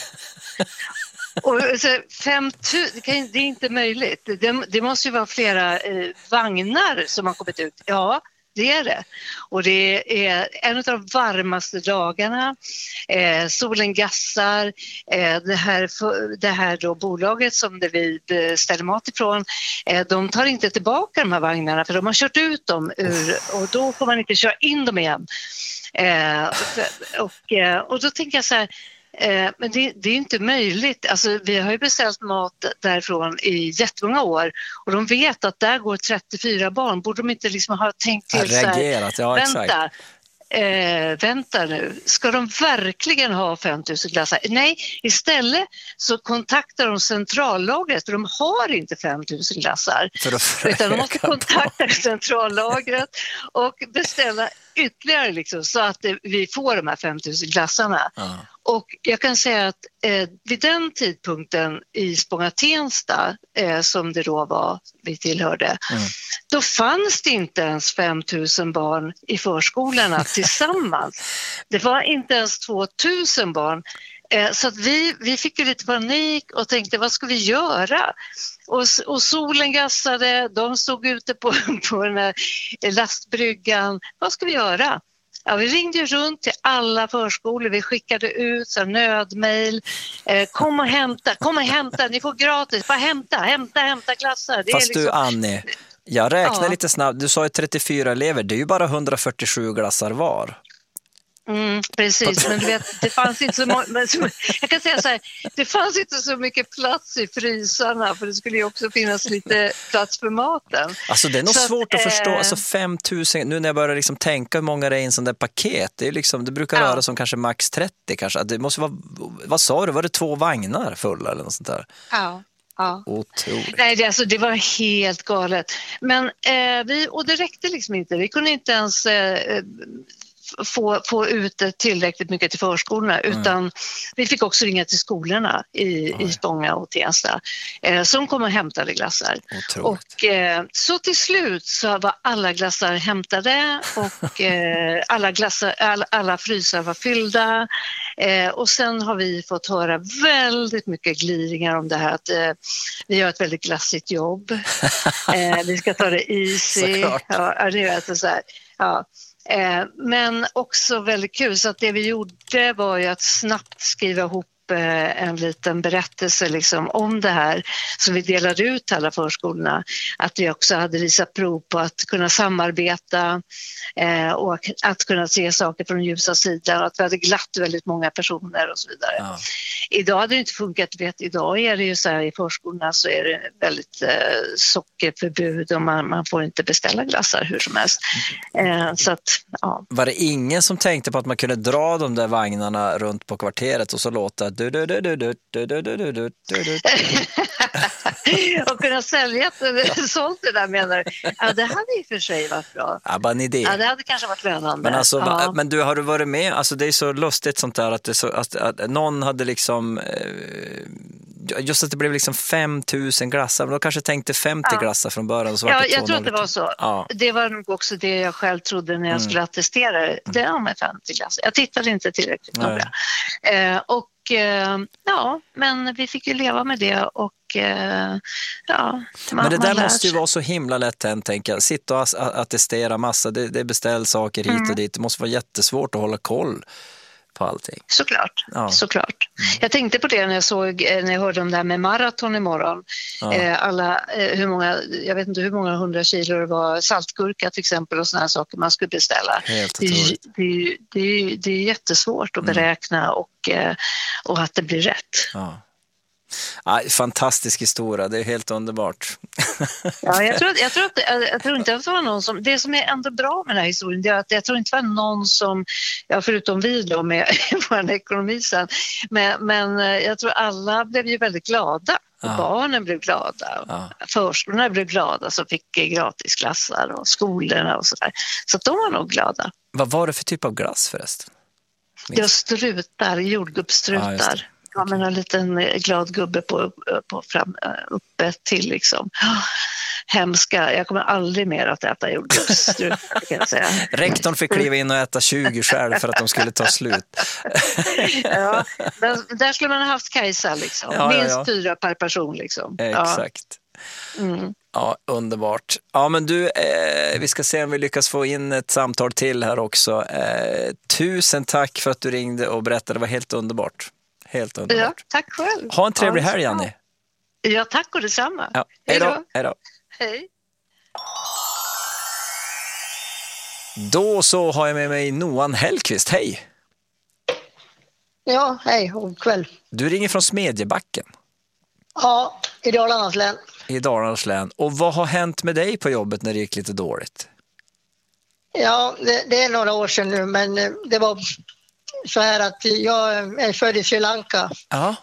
Och så fem tusen, det är inte möjligt. Det, det måste ju vara flera eh, vagnar som har kommit ut. Ja, det är det. Och det är en av de varmaste dagarna. Eh, solen gassar. Eh, det här, det här då bolaget som det vi beställer mat ifrån, eh, de tar inte tillbaka de här vagnarna, för de har kört ut dem ur, och då får man inte köra in dem igen. Eh, och, och då tänker jag så här, Eh, men det, det är inte möjligt. Alltså, vi har ju beställt mat därifrån i jättemånga år, och de vet att där går trettiofyra barn. Borde de inte liksom ha tänkt till så här, ja, vänta, exakt. Eh, vänta nu, ska de verkligen ha fem tusen glassar? Nej, istället så kontaktar de centrallagret, för de har inte fem tusen glassar. Utan de måste kontakta centrallagret och beställa ytterligare liksom, så att eh, vi får de här fem tusen glassarna. Uh. Och jag kan säga att eh, vid den tidpunkten i Spånga-Tensta, eh, som det då var, vi tillhörde, mm. då fanns det inte ens fem tusen barn i förskolorna tillsammans. Det var inte ens två tusen barn. Eh, så att vi, vi fick ju lite panik och tänkte, vad ska vi göra? Och, och solen gassade, de stod ute på, på den här lastbryggan. Vad ska vi göra? Ja, vi ringde ju runt till alla förskolor, vi skickade ut så nödmail, eh, kom och hämta, kom och hämta, ni får gratis, bara hämta, hämta, hämta glassar. Det Fast är liksom... du Annie, jag räknar ja. lite snabbt, du sa ju trettiofyra elever, det är ju bara hundrafyrtiosju glassar var. Mm, precis, men du vet, det fanns inte så många, jag kan säga så här, det fanns inte så mycket plats i frysarna, för det skulle ju också finnas lite plats för maten. Alltså det är nog så svårt att, att förstå, eh... alltså fem tusen, nu när jag börjar liksom tänka hur många det är i en sån där paket, det, är liksom, det brukar ja. röra som kanske max trettio kanske, det måste vara, vad sa du, var det två vagnar fulla eller något sånt där? Ja. Ja. Otroligt. Nej, det, alltså, det var helt galet. Men eh, vi, och det räckte liksom inte, vi kunde inte ens eh, Få, få ut tillräckligt mycket till förskolorna, utan mm. vi fick också ringa till skolorna i, i Spånga och Tensta eh, som kom och hämtade glassar. Otroligt. Och eh, så till slut så var alla glassar hämtade och eh, alla, glassar, all, alla frysar var fyllda, eh, och sen har vi fått höra väldigt mycket gliringar om det här att eh, vi gör ett väldigt glassigt jobb. eh, vi ska ta det easy. Ja, det är så här. Ja. Eh, men också väldigt kul, så att det vi gjorde var ju att snabbt skriva ihop eh, en liten berättelse liksom om det här, som vi delade ut till alla förskolorna, att vi också hade visat prov på att kunna samarbeta eh, och att kunna se saker från den ljusa sidan, och att vi hade glatt väldigt många personer och så vidare. Ja. Idag hade det inte funkat, vet, idag är det ju så här i förskolorna så är det väldigt eh, sockerförbud, och man, man får inte beställa glassar hur som helst. Eh, så att, ja. Var det ingen som tänkte på att man kunde dra de där vagnarna runt på kvarteret och så låta du du du du du du du du du du och kunna sälja ett, sålt det där, menar du? Ja, det hade i och för sig varit bra. Ja, bara en idé. Ja, det hade kanske varit lönande. Men, alltså, ja. men du, har du varit med? Alltså det är så lustigt sånt där att, det så, att, att någon hade liksom eh, just att det blev liksom fem tusen glassar, men då kanske tänkte femtio ja. glassar från början. Så var ja, det jag tror att det var så. Ja. Det var nog också det jag själv trodde när jag mm. skulle attestera det. Det är med femtio glassar. Jag tittade inte tillräckligt noga. Eh, och ja, men vi fick ju leva med det, och ja. Men det där måste ju vara så himla lätt hänt, tänker jag. Sitta och attestera massa, det, det beställs saker hit mm. och dit. Det måste vara jättesvårt att hålla koll på allting. Såklart, ja. såklart. Mm. Jag tänkte på det när jag såg, när jag hörde om det här med maraton imorgon. Ja. Eh, alla, eh, hur många, jag vet inte hur många hundra kilo det var, saltgurka till exempel och såna här saker man skulle beställa. Helt det, det, det, det är jättesvårt att beräkna mm. och, eh, och att det blir rätt. Ja. Ja, fantastisk historia, det är helt underbart. Ja, jag tror, jag, tror att, jag tror inte att det var någon som, det som är ändå bra med den här historien, det är att jag tror inte det var någon som, ja, förutom vi då med vår ekonomi sen, men, men jag tror alla blev ju väldigt glada. Ja. Barnen blev glada, ja. Förskolorna blev glada som fick gratisklasser och skolorna och sådär. Så att de var nog glada. Vad var det för typ av glass förresten? Det var strutar, jordgubbsstrutar. Ja, ja, men en liten glad gubbe på, på fram, uppe till liksom. Oh, hemska, jag kommer aldrig mer att äta jordgubbsstrutar kan jag säga. Rektorn fick kliva in och äta tjugo själv för att de skulle ta slut. Ja, där, där skulle man ha haft Kajsa liksom. Ja, minst ja, ja. fyra per person liksom. Exakt. Ja. Mm. Ja, underbart. Ja, men du, eh, vi ska se om vi lyckas få in ett samtal till här också. Eh, tusen tack för att du ringde och berättade, det var helt underbart. Helt underbart. Ja, tack själv. Ha en trevlig ja, helg, Annie. Ja, tack och detsamma. Ja, hej då. Hej då. Hej. Då så har jag med mig Noan Hellqvist. Hej. Ja, hej och kväll. Du ringer från Smedjebacken. Ja, i Dalarnas län. I Dalarnas län. Och vad har hänt med dig på jobbet när det gick lite dåligt? Ja, det, det är några år sedan nu, men det var så här att jag är född i Sri Lanka. Ja.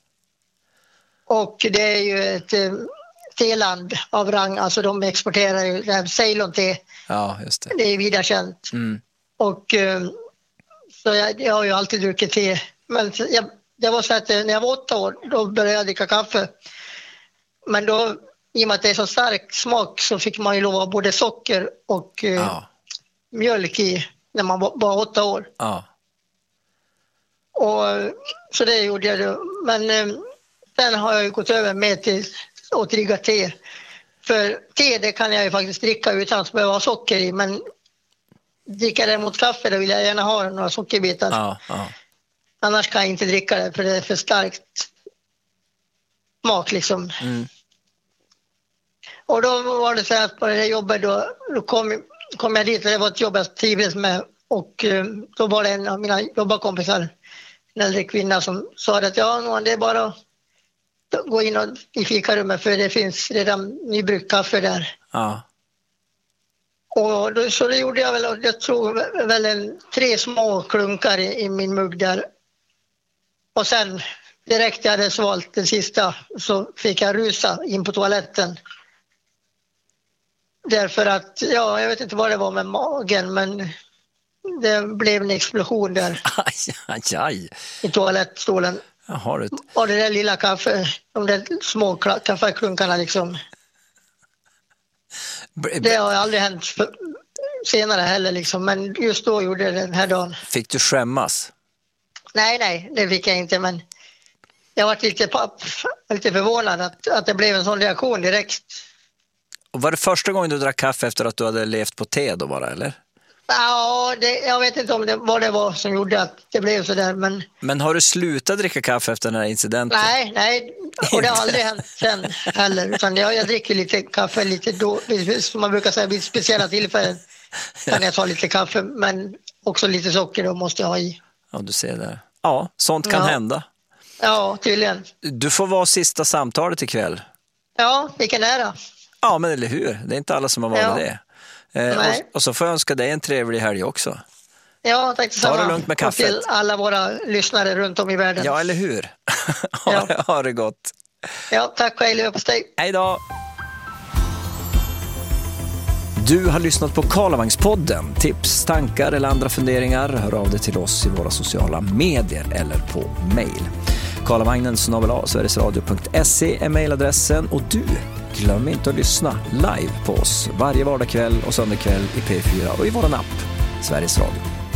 Och det är ju ett teland av rang, alltså de exporterar ju det här Ceylon-te. Ja, just det. Det är vida känt. Mm. Och så jag, jag har ju alltid druckit te. Men jag, det var så att när jag var åtta år, då började jag dricka kaffe. Men då, i och med att det är så stark smak, så fick man ju lov att både socker och ja. eh, mjölk i när man var bara åtta år. Ja. Och så det gjorde jag då. Men eh, sen har jag ju gått över med till att dricka te. För te, det kan jag ju faktiskt dricka utan att behöva ha socker i. Men dricka det mot kaffe, då vill jag gärna ha några sockerbitar. Ja, ja. Annars kan jag inte dricka det, för det är för starkt smak liksom. Mm. Och då var det så här på det här jobbet, då, då kom, kom jag dit och det var ett jobb jag trivdes med. Och eh, då var det en av mina jobbarkompisar, en äldre kvinna, som sa att ja, det är bara att gå in och, i fikarummet, för det finns redan nybryggt kaffe där. Ja. Och då, så det gjorde jag väl, och jag tror väl en, tre små klunkar i, i min mugg där. Och sen direkt jag hade svalt den sista så fick jag rusa in på toaletten. Därför att, ja, jag vet inte vad det var med magen, men det blev en explosion där. Aj, aj, aj. I toalettstolen. Jaha, du. Och det där lilla kaffe, de där små kaffeklunkarna liksom. Det har aldrig hänt för, senare heller liksom, men just då gjorde det den här dagen. Fick du skämmas? Nej, nej, det fick jag inte, men jag var lite, papp, lite förvånad att, att det blev en sån reaktion direkt. Och var det första gången du drack kaffe efter att du hade levt på te då bara, eller? Ja, det, jag vet inte om det, vad det var som gjorde att det blev så där, men... Men har du slutat dricka kaffe efter den här incidenten? Nej, nej, och det har aldrig hänt sen heller, utan jag, jag dricker lite kaffe lite då, som man brukar säga, vid speciella tillfällen kan jag ta lite kaffe, men också lite socker då måste jag ha i. Ja, du ser det. Ja, sånt kan ja. hända. Ja, tydligen. Du får vara sista samtalet ikväll. Ja, vilken ära. Ja, men eller hur? Det är inte alla som har varit ja. det. Eh, och, och så får jag önska dig en trevlig helg också. Ja, tack detsamma. Ta det lugnt med kaffet. Och till alla våra lyssnare runt om i världen. Ja, eller hur? ha, ja. det, ha det gott. Ja, tack och hej på dig. Hej då! Du har lyssnat på Karlavagspodden. Tips, tankar eller andra funderingar, hör av dig till oss i våra sociala medier eller på mejl. Karlavagnen snabel-a sverigesradio punkt se är mejladressen, och du, glöm inte att lyssna live på oss varje vardagkväll och söndagkväll i P fyra och i våran app Sveriges Radio.